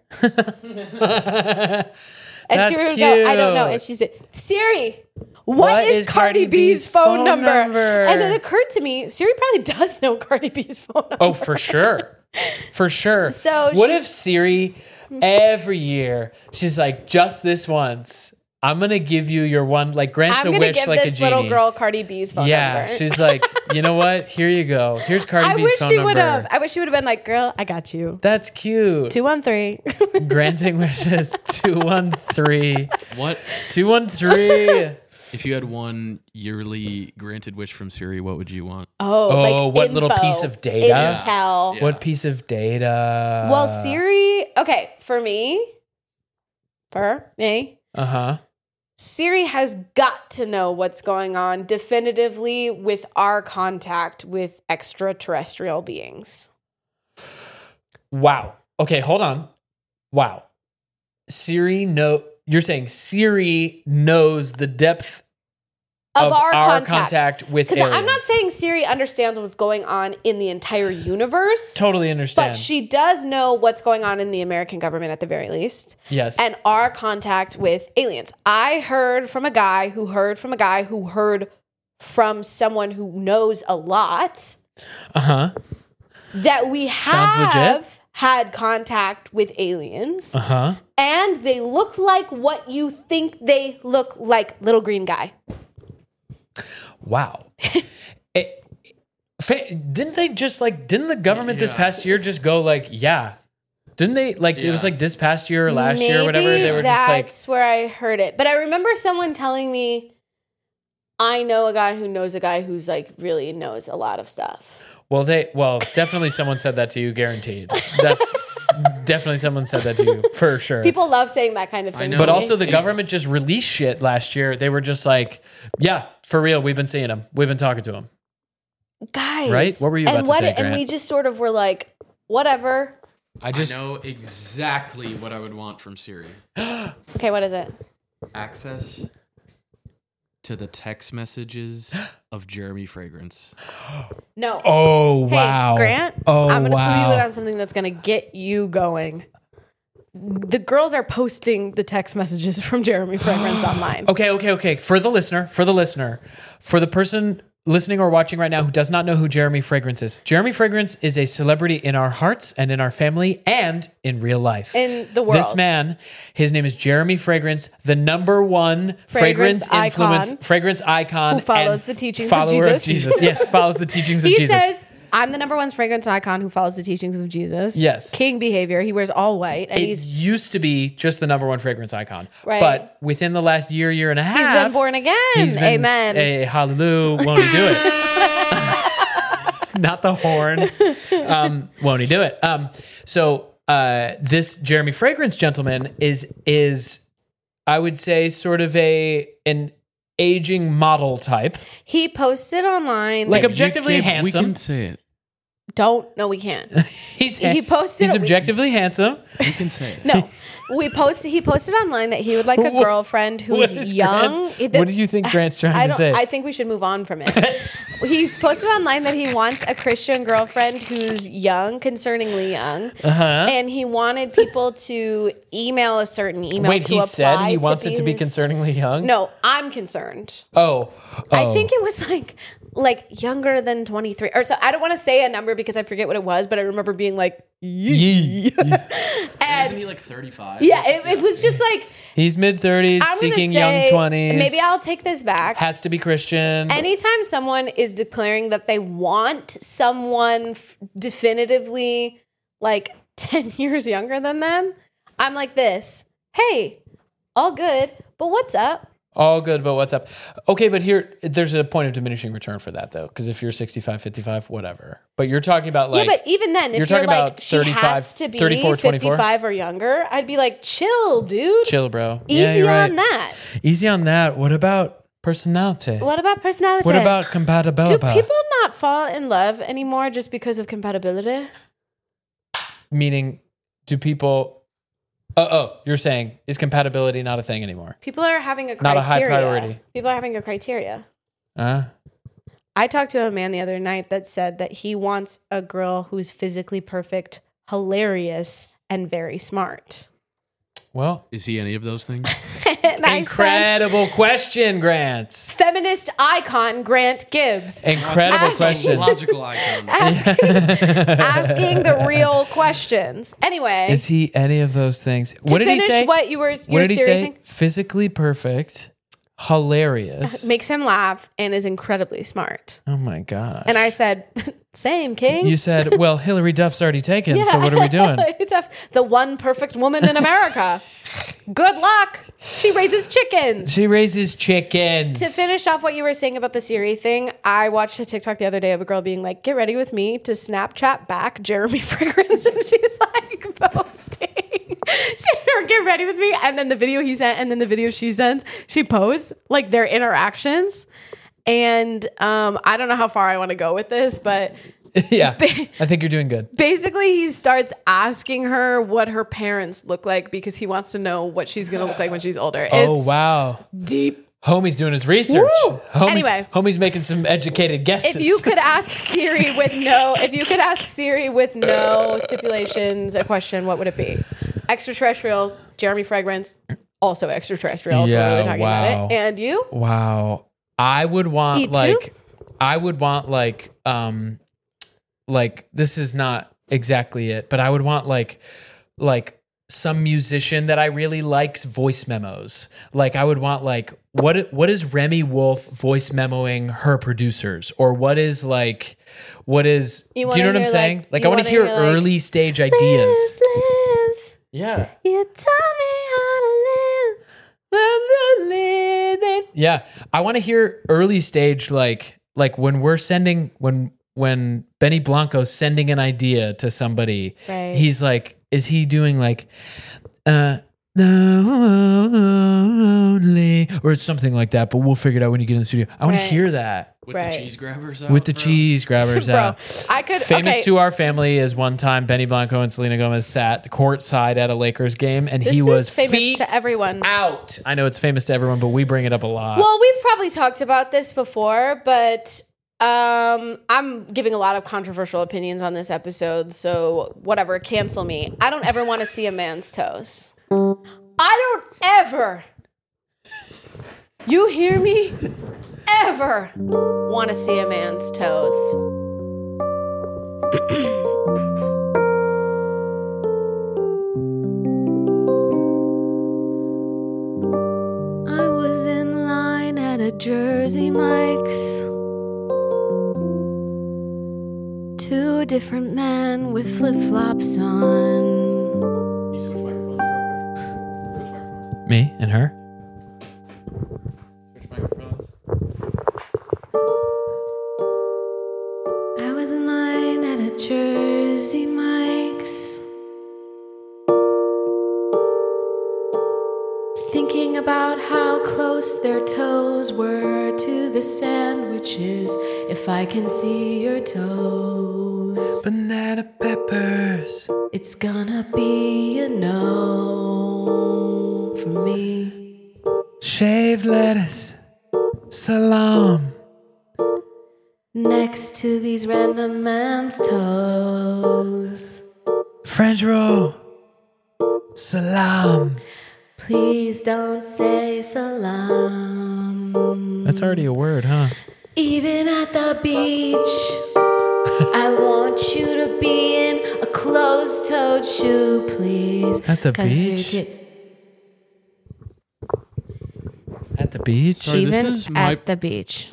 And That's Siri would go, I don't know. cute. And she said, Siri, what is Cardi B's phone number? And it occurred to me, Siri probably does know Cardi B's phone number. Oh, for sure. For sure. So what if she's- Siri every year, she's like, just this once, I'm going to give you your one, like grants I'm a going to wish give like a this genie. little girl Cardi B's phone Yeah, number. she's like, you know what? Here you go. Here's Cardi I B's wish phone she number. would have. I wish she would have been like, girl, I got you. That's cute. 213. Granting wishes 213. What 213. if you had one yearly granted wish from Siri? What would you want? Oh, what little info, piece of data? Intel. Yeah. What piece of data? Well, Siri, okay, for me, Uh-huh. Siri has got to know what's going on definitively with our contact with extraterrestrial beings. Wow. Okay, hold on. Wow. You're saying Siri knows the depth Of our contact with Because aliens. I'm not saying Siri understands what's going on in the entire universe, Totally understand. but she does know what's going on in the American government at the very least. Yes. And our contact with aliens. I heard from a guy who heard from a guy who heard from someone who knows a lot Uh-huh. that we Sounds legit. have had contact with aliens, Uh-huh. and they look like what you think they look like, little green guy. Wow. Didn't they just like, didn't the government this Yeah. past year just go like, yeah. Didn't they like, it was Yeah. like this past year or last year or whatever. They were just like, That's where I heard it. But I remember someone telling me, I know a guy who knows a guy who's like really knows a lot of stuff. well, definitely someone said that to you, guaranteed. That's definitely someone said that to you for sure. People love saying that kind of thing. know. to But me. also the government just released shit last year. They were just like, yeah, for real. We've been seeing him. We've been talking to him. guys, Right? What were you about to say, And Grant? we just sort of were like, whatever. I just, I know exactly what I would want from Siri. Okay, what is it? Access to the text messages of Jeremy Fragrance. No. oh, Hey, wow. Grant, Oh, I'm gonna clue you in wow. on something that's gonna get you going. The girls are posting the text messages from Jeremy Fragrance online. Okay. For the listener, for the person listening or watching right now who does not know who Jeremy Fragrance is. Jeremy Fragrance is a celebrity in our hearts and in our family and in real life. In the world. This man, his name is Jeremy Fragrance, the #1 Fragrance icon. fragrance icon, Who follows and the teachings of follower Jesus. Yes, follows the teachings of He Jesus. says, I'm the #1 fragrance icon who follows the teachings of Jesus. Yes. King behavior. He wears all white. And It he's used to be just the #1 fragrance icon. Right. But within the last year and a half, been born again. He's been Amen. Hallelujah. Won't he do it? Not the horn. Won't he do it? So this Jeremy Fragrance gentleman is I would say sort of an aging model type. he posted online. Like objectively handsome. We can say it. No, we can't. He posted He's it- objectively handsome. We can say it. No. He posted online that he would like a What- girlfriend What who's is young. Grant- what do you think Grant's trying to say? I think we should move on from it. He's posted online that he wants a Christian girlfriend who's young, concerningly young, and he wanted people to email a certain email. Wait, to he apply said he wants it to be his- concerningly young? No, I'm concerned. Oh. I think it was like younger than 23 or so. I don't want to say a number because I forget what it was, but I remember being like, Yee. and Isn't he like 35? yeah, it was just like, He's mid-30s, I'm gonna seeking say, young 20s. maybe I'll take this back. has to be Christian. Anytime someone is declaring that they want someone definitively like 10 years younger than them, I'm like this. Hey, all good, but what's up? All good, but what's up? Okay, but here, there's a point of diminishing return for that, though, because if you're 65, 55, whatever. But you're talking about like, yeah, but even then, if you're you're, talking like, about she 35, has to be 34, 24? 55 or younger, I'd be like, chill, dude. chill, bro. Easy Yeah, you're on right. that. Easy on that. What about personality? What about personality? What about compatibility? Do people not fall in love anymore just because of compatibility? Meaning, do people... you're saying, is compatibility not a thing anymore? People are having a Not criteria. a high priority. People are having a criteria. Uh, I talked to a man the other night that said that he wants a girl who's physically perfect, hilarious, and very smart. well, Is he any of those things? And I said, incredible question, Grant. feminist icon Grant Gibbs. Incredible Ask- question. Logical icon. Asking the real questions. Anyway, Is he any of those things? to What did he finish say? what you were What your did he Siri say? thing, Physically perfect, hilarious. makes him laugh and is incredibly smart. Oh my gosh. And I said, same, King. You said, well, Hillary Duff's already taken, so what are we doing? The one perfect woman in America. Good luck. She raises chickens. She raises chickens. To finish off what you were saying about the Siri thing, I watched a TikTok the other day of a girl being like, get ready with me to Snapchat back Jeremy Fragrance. And she's like posting. Get ready with me. And then the video he sent and then the video she sends, she posts like their interactions. And I don't know how far I want to go with this, but Yeah, I think you're doing good. basically he starts asking her what her parents look like because he wants to know what she's going to look like when she's older. Oh, It's wow. deep. Homie's doing his research. Woo! Anyway. Homie's making some educated guesses. If you could ask Siri with no stipulations a question, what would it be? Extraterrestrial, Jeremy Fragrance, also extraterrestrial if we're Yeah, really talking wow. about it. And you? Wow. I would want E2? like this is not exactly it, but I would want like some musician that I really likes voice memos. Like I would want like what is Remy Wolf voice memoing her producers, or what is like what is do you know what I'm saying? Like I want to hear early stage ideas. Liz, Yeah. you taught me how to live. Yeah, I want to hear early stage like when we're sending when Benny Blanco's sending an idea to somebody, Right. he's like, is he doing like only or something like that? But we'll figure it out when you get in the studio. I want to Right. hear that With Right. the cheese grabbers out. with the bro. cheese grabbers Bro, out. I could Famous okay. to our family is one time Benny Blanco and Selena Gomez sat courtside at a Lakers game, and This he is was famous feet to everyone. out. I know it's famous to everyone, but we bring it up a lot. Well, we've probably talked about this before, but I'm giving a lot of controversial opinions on this episode, so whatever, cancel me. I don't ever want to see a man's toes. I don't ever. You hear me? Ever want to see a man's toes. I was in line at a Jersey Mike's. Two different men with flip-flops on. You switch microphones real quick. Switch microphones. Me and her. Switch microphones. I was in line at a Jersey Mike's, thinking about how close their toes were to the sandwiches. If I can see your toes, Banana peppers. it's gonna be a no for me. Shaved lettuce. Salam. Next to these random man's toes. French roll. Salam. Please don't say salam. That's already a word, huh? Even at the beach, I want you to be in a closed-toed shoe, please. At the 'Cause you're beach? At the beach? Sorry, this Even is my. at the beach.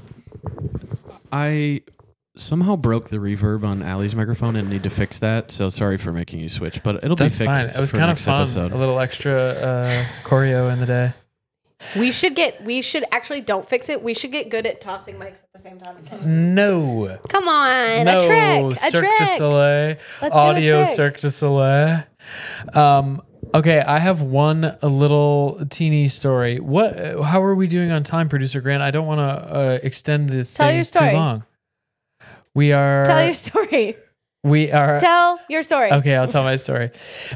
I somehow broke the reverb on Allie's microphone and need to fix that. So sorry for making you switch, but it'll That's be fine. fixed. It was for kind of next fun. Episode. A little extra choreo in the day. We should actually don't fix it. We should get good at tossing mics at the same time. No. Come on, No. a trick, a Cirque trick. du Soleil. Let's do a Audio trick. Cirque du Soleil. Okay, I have one little teeny story. How are we doing on time, Producer Grant? I don't want to extend the Tell your things too story. long. We are. Tell your story. We are. Tell your story. Okay, I'll tell my story.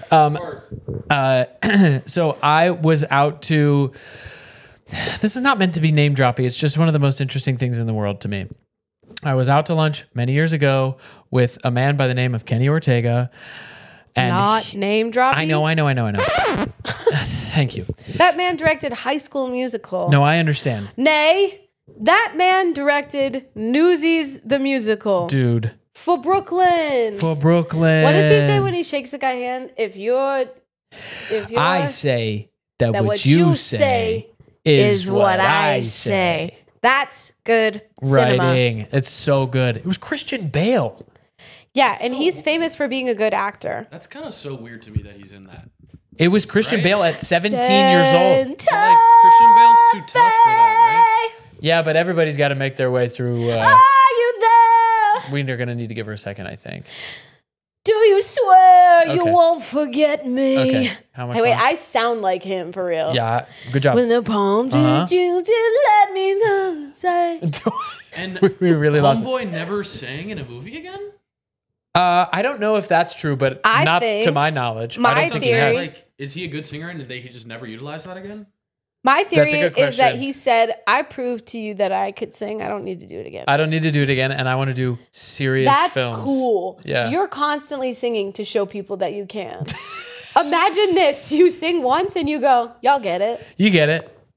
So I was out to. This is not meant to be name dropping. It's just one of the most interesting things in the world to me. I was out to lunch many years ago with a man by the name of Kenny Ortega. And Not name dropping. I know. Thank you. That man directed High School Musical. No, I understand. Nay, that man directed Newsies the Musical Dude. for Brooklyn. For Brooklyn. What does he say when he shakes a guy's hand? If you're I say that, that what you say is what I say. That's good cinema. Writing. It's so good. It was Christian Bale. Yeah, and he's famous for being a good actor. That's kind of so weird to me that he's in that. It was Christian Right? Bale at 17 years old. But, like, Christian Bale's too tough for that, Yeah, but everybody's got to make their way through. Are you there? We're going to need to give her a second, I think. Do you swear you Okay. won't forget me? Okay. How much Hey, wait, longer? I sound like him for real. Yeah, good job. When the palm Uh-huh. did you to let me know, say. right? And we really lost it. Homeboy never sang in a movie again? I don't know if that's true, but I not think to my knowledge. my I don't think he theory- has. Like, is he a good singer and he just never utilized that again? My theory a good is that question. he said, I proved to you that I could sing. I don't need to do it again. I don't need to do it again, and I want to do serious That's films. cool. Yeah. You're constantly singing to show people that you can. Imagine this. You sing once and you go, y'all get it. You get it.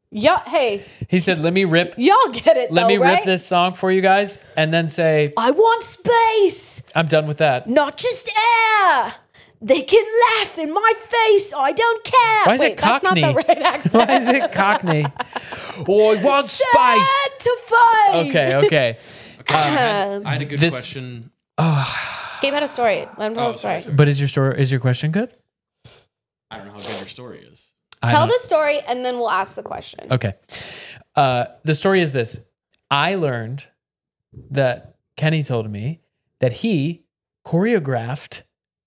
Yeah, hey, He said, let me rip y'all get it. Let though, me right? rip this song for you guys and then say, I want space, I'm done with that. not just air. They can laugh in my face. I don't care. Why is Wait, it Cockney? That's not the right accent. Why is it Cockney? Oh, I want Sad spice. to fight. Okay. Okay, I had a good this- question. Gabe had a story. Let him tell Oh, a story. sorry. But is your question good? I don't know how good your story is. I Tell don't- the story, and then we'll ask the question. Okay. The story is this. I learned that Kenny told me that he choreographed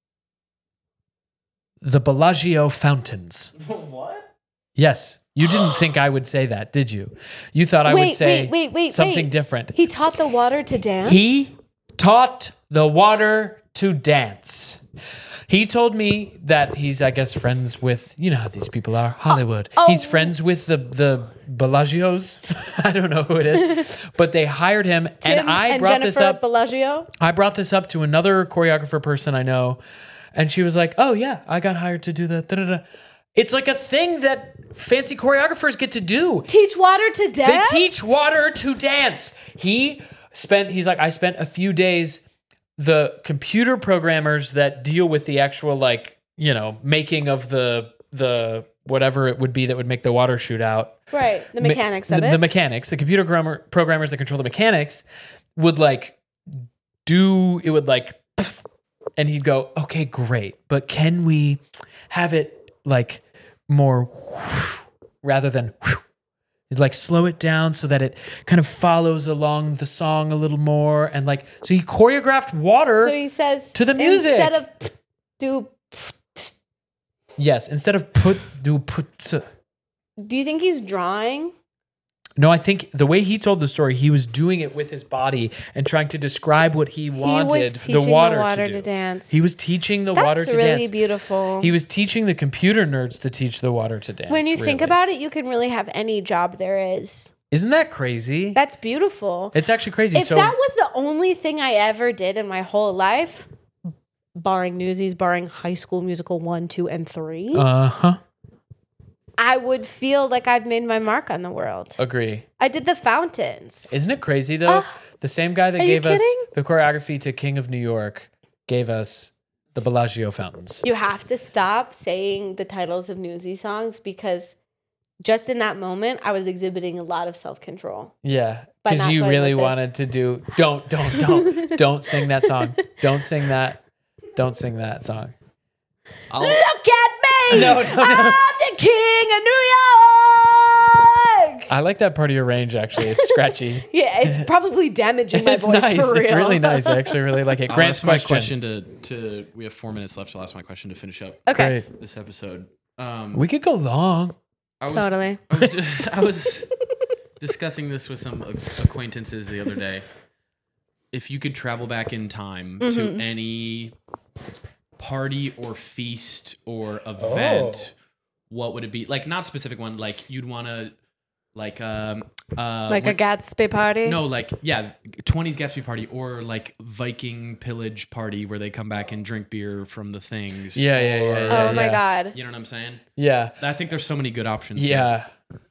the Bellagio fountains. What? Yes. You didn't think I would say that, did you? You thought I would say wait, something different. He taught the water to dance. He taught the water to dance. He told me that he's, I guess, friends with, you know how these people are, Hollywood. He's friends with the Bellagios. I don't know who it is, but they hired him, Tim and I and brought Jennifer this up. Bellagio. I brought this up to another choreographer person I know, and she was like, "Oh yeah, I got hired to do the da-da-da." It's like a thing that fancy choreographers get to do. Teach water to dance. They teach water to dance. He's like, I spent a few days, the computer programmers that deal with the actual, like, you know, making of the whatever it would be that would make the water shoot out. Right. The mechanics of it. The mechanics, the computer programmers that control the mechanics would like do, it would like, and he'd go, okay, great. But can we have it like more rather than like slow it down so that it kind of follows along the song a little more. And like, so he choreographed water. So he says to the music. instead of do. Yes. Instead of put. Do you think he's drawing? No, I think the way he told the story, he was doing it with his body and trying to describe what he wanted He was teaching the water, to do. dance. He was teaching the water to That's really dance. beautiful. He was teaching the computer nerds to teach the water to dance. When you think really. about it, you can really have any job there is. Isn't that crazy? That's beautiful. It's actually crazy. If So that was the only thing I ever did in my whole life, barring Newsies, barring High School Musical 1, 2, and 3, I would feel like I've made my mark on the world. Agree. I did the fountains. Isn't it crazy though? The same guy that are you gave us kidding? the choreography to King of New York gave us the Bellagio fountains. You have to stop saying the titles of Newsies songs because just in that moment, I was exhibiting a lot of self-control. Yeah, By because not you going really like this. wanted to do. Don't sing that song. Don't sing that. Don't sing that song. I'll, Look at me! No. I'm the king of New York! I like that part of your range. Actually, it's scratchy. Yeah, it's probably damaging my It's voice nice. for real. It's really nice. I actually really like it. I'll Grant's ask my question. to we have 4 minutes left. So I'll ask my question to finish up Okay, Great. this episode. We could go long. I was, totally. I was discussing this with some acquaintances the other day. If you could travel back in time to any party or feast or event, what would it be? Like, not a specific one. Like, you'd want to, like a Gatsby party? no, like, yeah, 20s Gatsby party or like Viking pillage party where they come back and drink beer from the things. Yeah. Oh my God. You know what I'm saying? Yeah. I think there's so many good options. Yeah.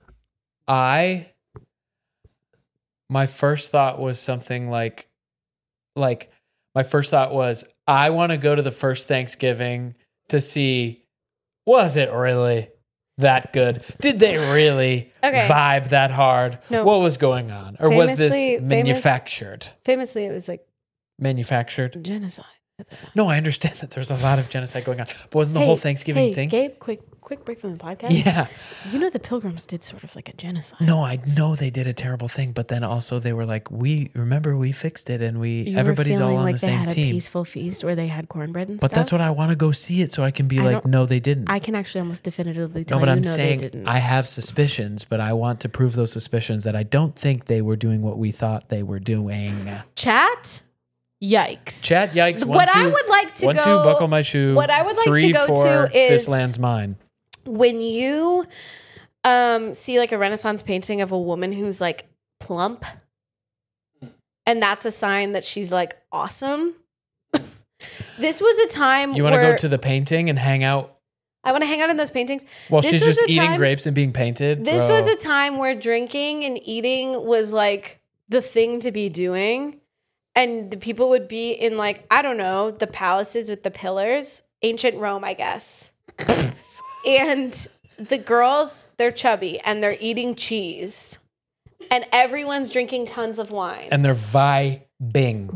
My first thought was something like my first thought was I want to go to the first Thanksgiving to see, was it really that good? Did they really Okay. vibe that hard? No. What was going on? Or was this Famously- manufactured? Famously, it was like Manufactured? genocide. No, I understand that there's a lot of genocide going on. But wasn't the whole Thanksgiving thing? Gabe, quick break from the podcast. Yeah. You know the Pilgrims did sort of like a genocide. No, I know they did a terrible thing, but then also they were like, we fixed it and You were everybody's all feeling on like the they same had team. a peaceful feast where they had cornbread and But stuff. that's what I want to go see it so I can be I like, don't- no, they didn't. I can actually almost definitively tell no, but you I'm no, saying they didn't. I have suspicions, but I want to prove those suspicions that I don't think they were doing what we thought they were doing. Chat? Yikes. Chat, yikes. One, What I two, would like to one, go two, buckle my shoe. what I would like to 3, go to 4, this is- land's mine. when you see like a Renaissance painting of a woman who's like plump, and that's a sign that she's like awesome. This was a time You want to where go to the painting and hang out I want to hang out in those paintings. Well, This she's was just a eating time- grapes and being painted. This bro. was a time where drinking and eating was like the thing to be doing. And the people would be in like, I don't know, the palaces with the pillars, ancient Rome, I guess. And the girls, they're chubby and they're eating cheese. And everyone's drinking tons of wine. and they're vibing.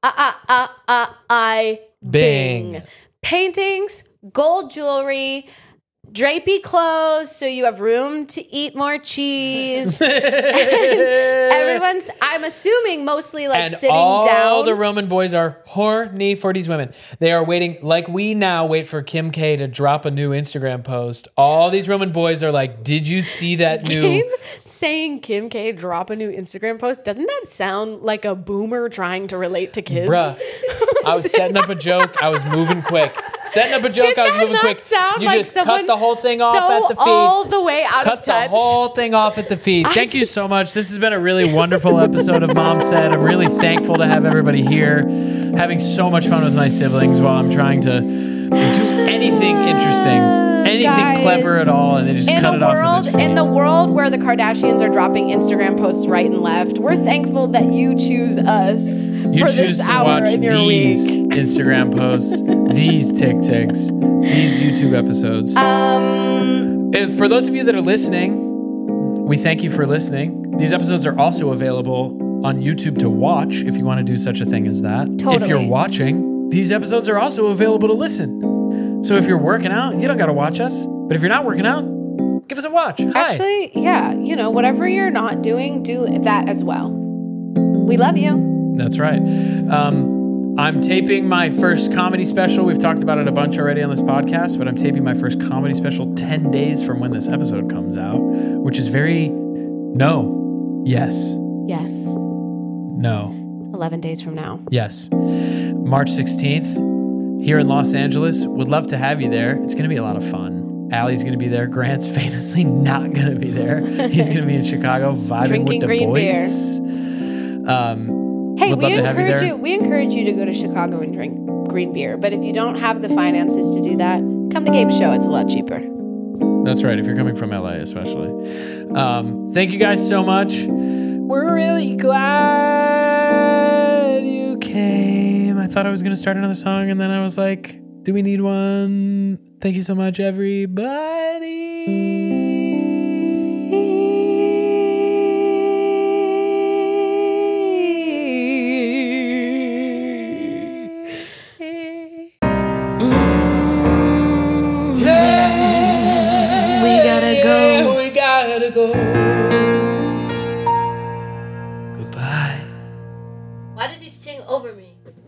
I Bing. bing. Paintings, gold jewelry, drapey clothes, so you have room to eat more cheese. Everyone's, I'm assuming, mostly like And sitting all down. the Roman boys are horny for these women. They are waiting, like we now wait for Kim K to drop a new Instagram post. All these Roman boys are like, did you see that new? Kim saying Kim K drop a new Instagram post, doesn't that sound like a boomer trying to relate to kids? Bruh, I was setting up a joke. I was moving quick. Setting up a joke. Did I was that moving not quick. sound You like just someone cut the whole thing off so at the feed. all the way out Cut of the touch? whole thing off at the feed. Thank you so much. This has been a really wonderful episode of Mom Said. I'm really thankful to have everybody here, having so much fun with my siblings while I'm trying to do anything interesting, anything Guys, clever at all, and they just cut it off with its feed. In the world where the Kardashians are dropping Instagram posts right and left, we're thankful that you choose us You for choose this to hour watch in your these week. Instagram posts, these TikToks, these YouTube episodes. For those of you that are listening, we thank you for listening. These episodes are also available on YouTube to watch if you want to do such a thing as that. If Totally. you're watching, these episodes are also available to listen. So if you're working out, you don't got to watch us. But if you're not working out, give us a watch. Hi. Actually, yeah, whatever you're not doing, do that as well. We love you. That's right. I'm taping my first comedy special. We've talked about it a bunch already on this podcast, but I'm taping my first comedy special 10 days from when this episode comes out, which is yes, Yes. no, 11 days from now. yes. March 16th here in Los Angeles. Would love to have you there. It's going to be a lot of fun. Allie's going to be there. Grant's famously not going to be there. He's going to be in Chicago vibing Drinking with the green boys. Hey, Would we love to have you encourage there. you. We encourage you to go to Chicago and drink green beer. But if you don't have the finances to do that, come to Gabe's show. It's a lot cheaper. That's right, if you're coming from LA, especially. Thank you guys so much. We're really glad you came. I thought I was going to start another song, and then I was like, do we need one? Thank you so much, everybody. We gotta go. We gotta go. Goodbye. Why did you sing over me?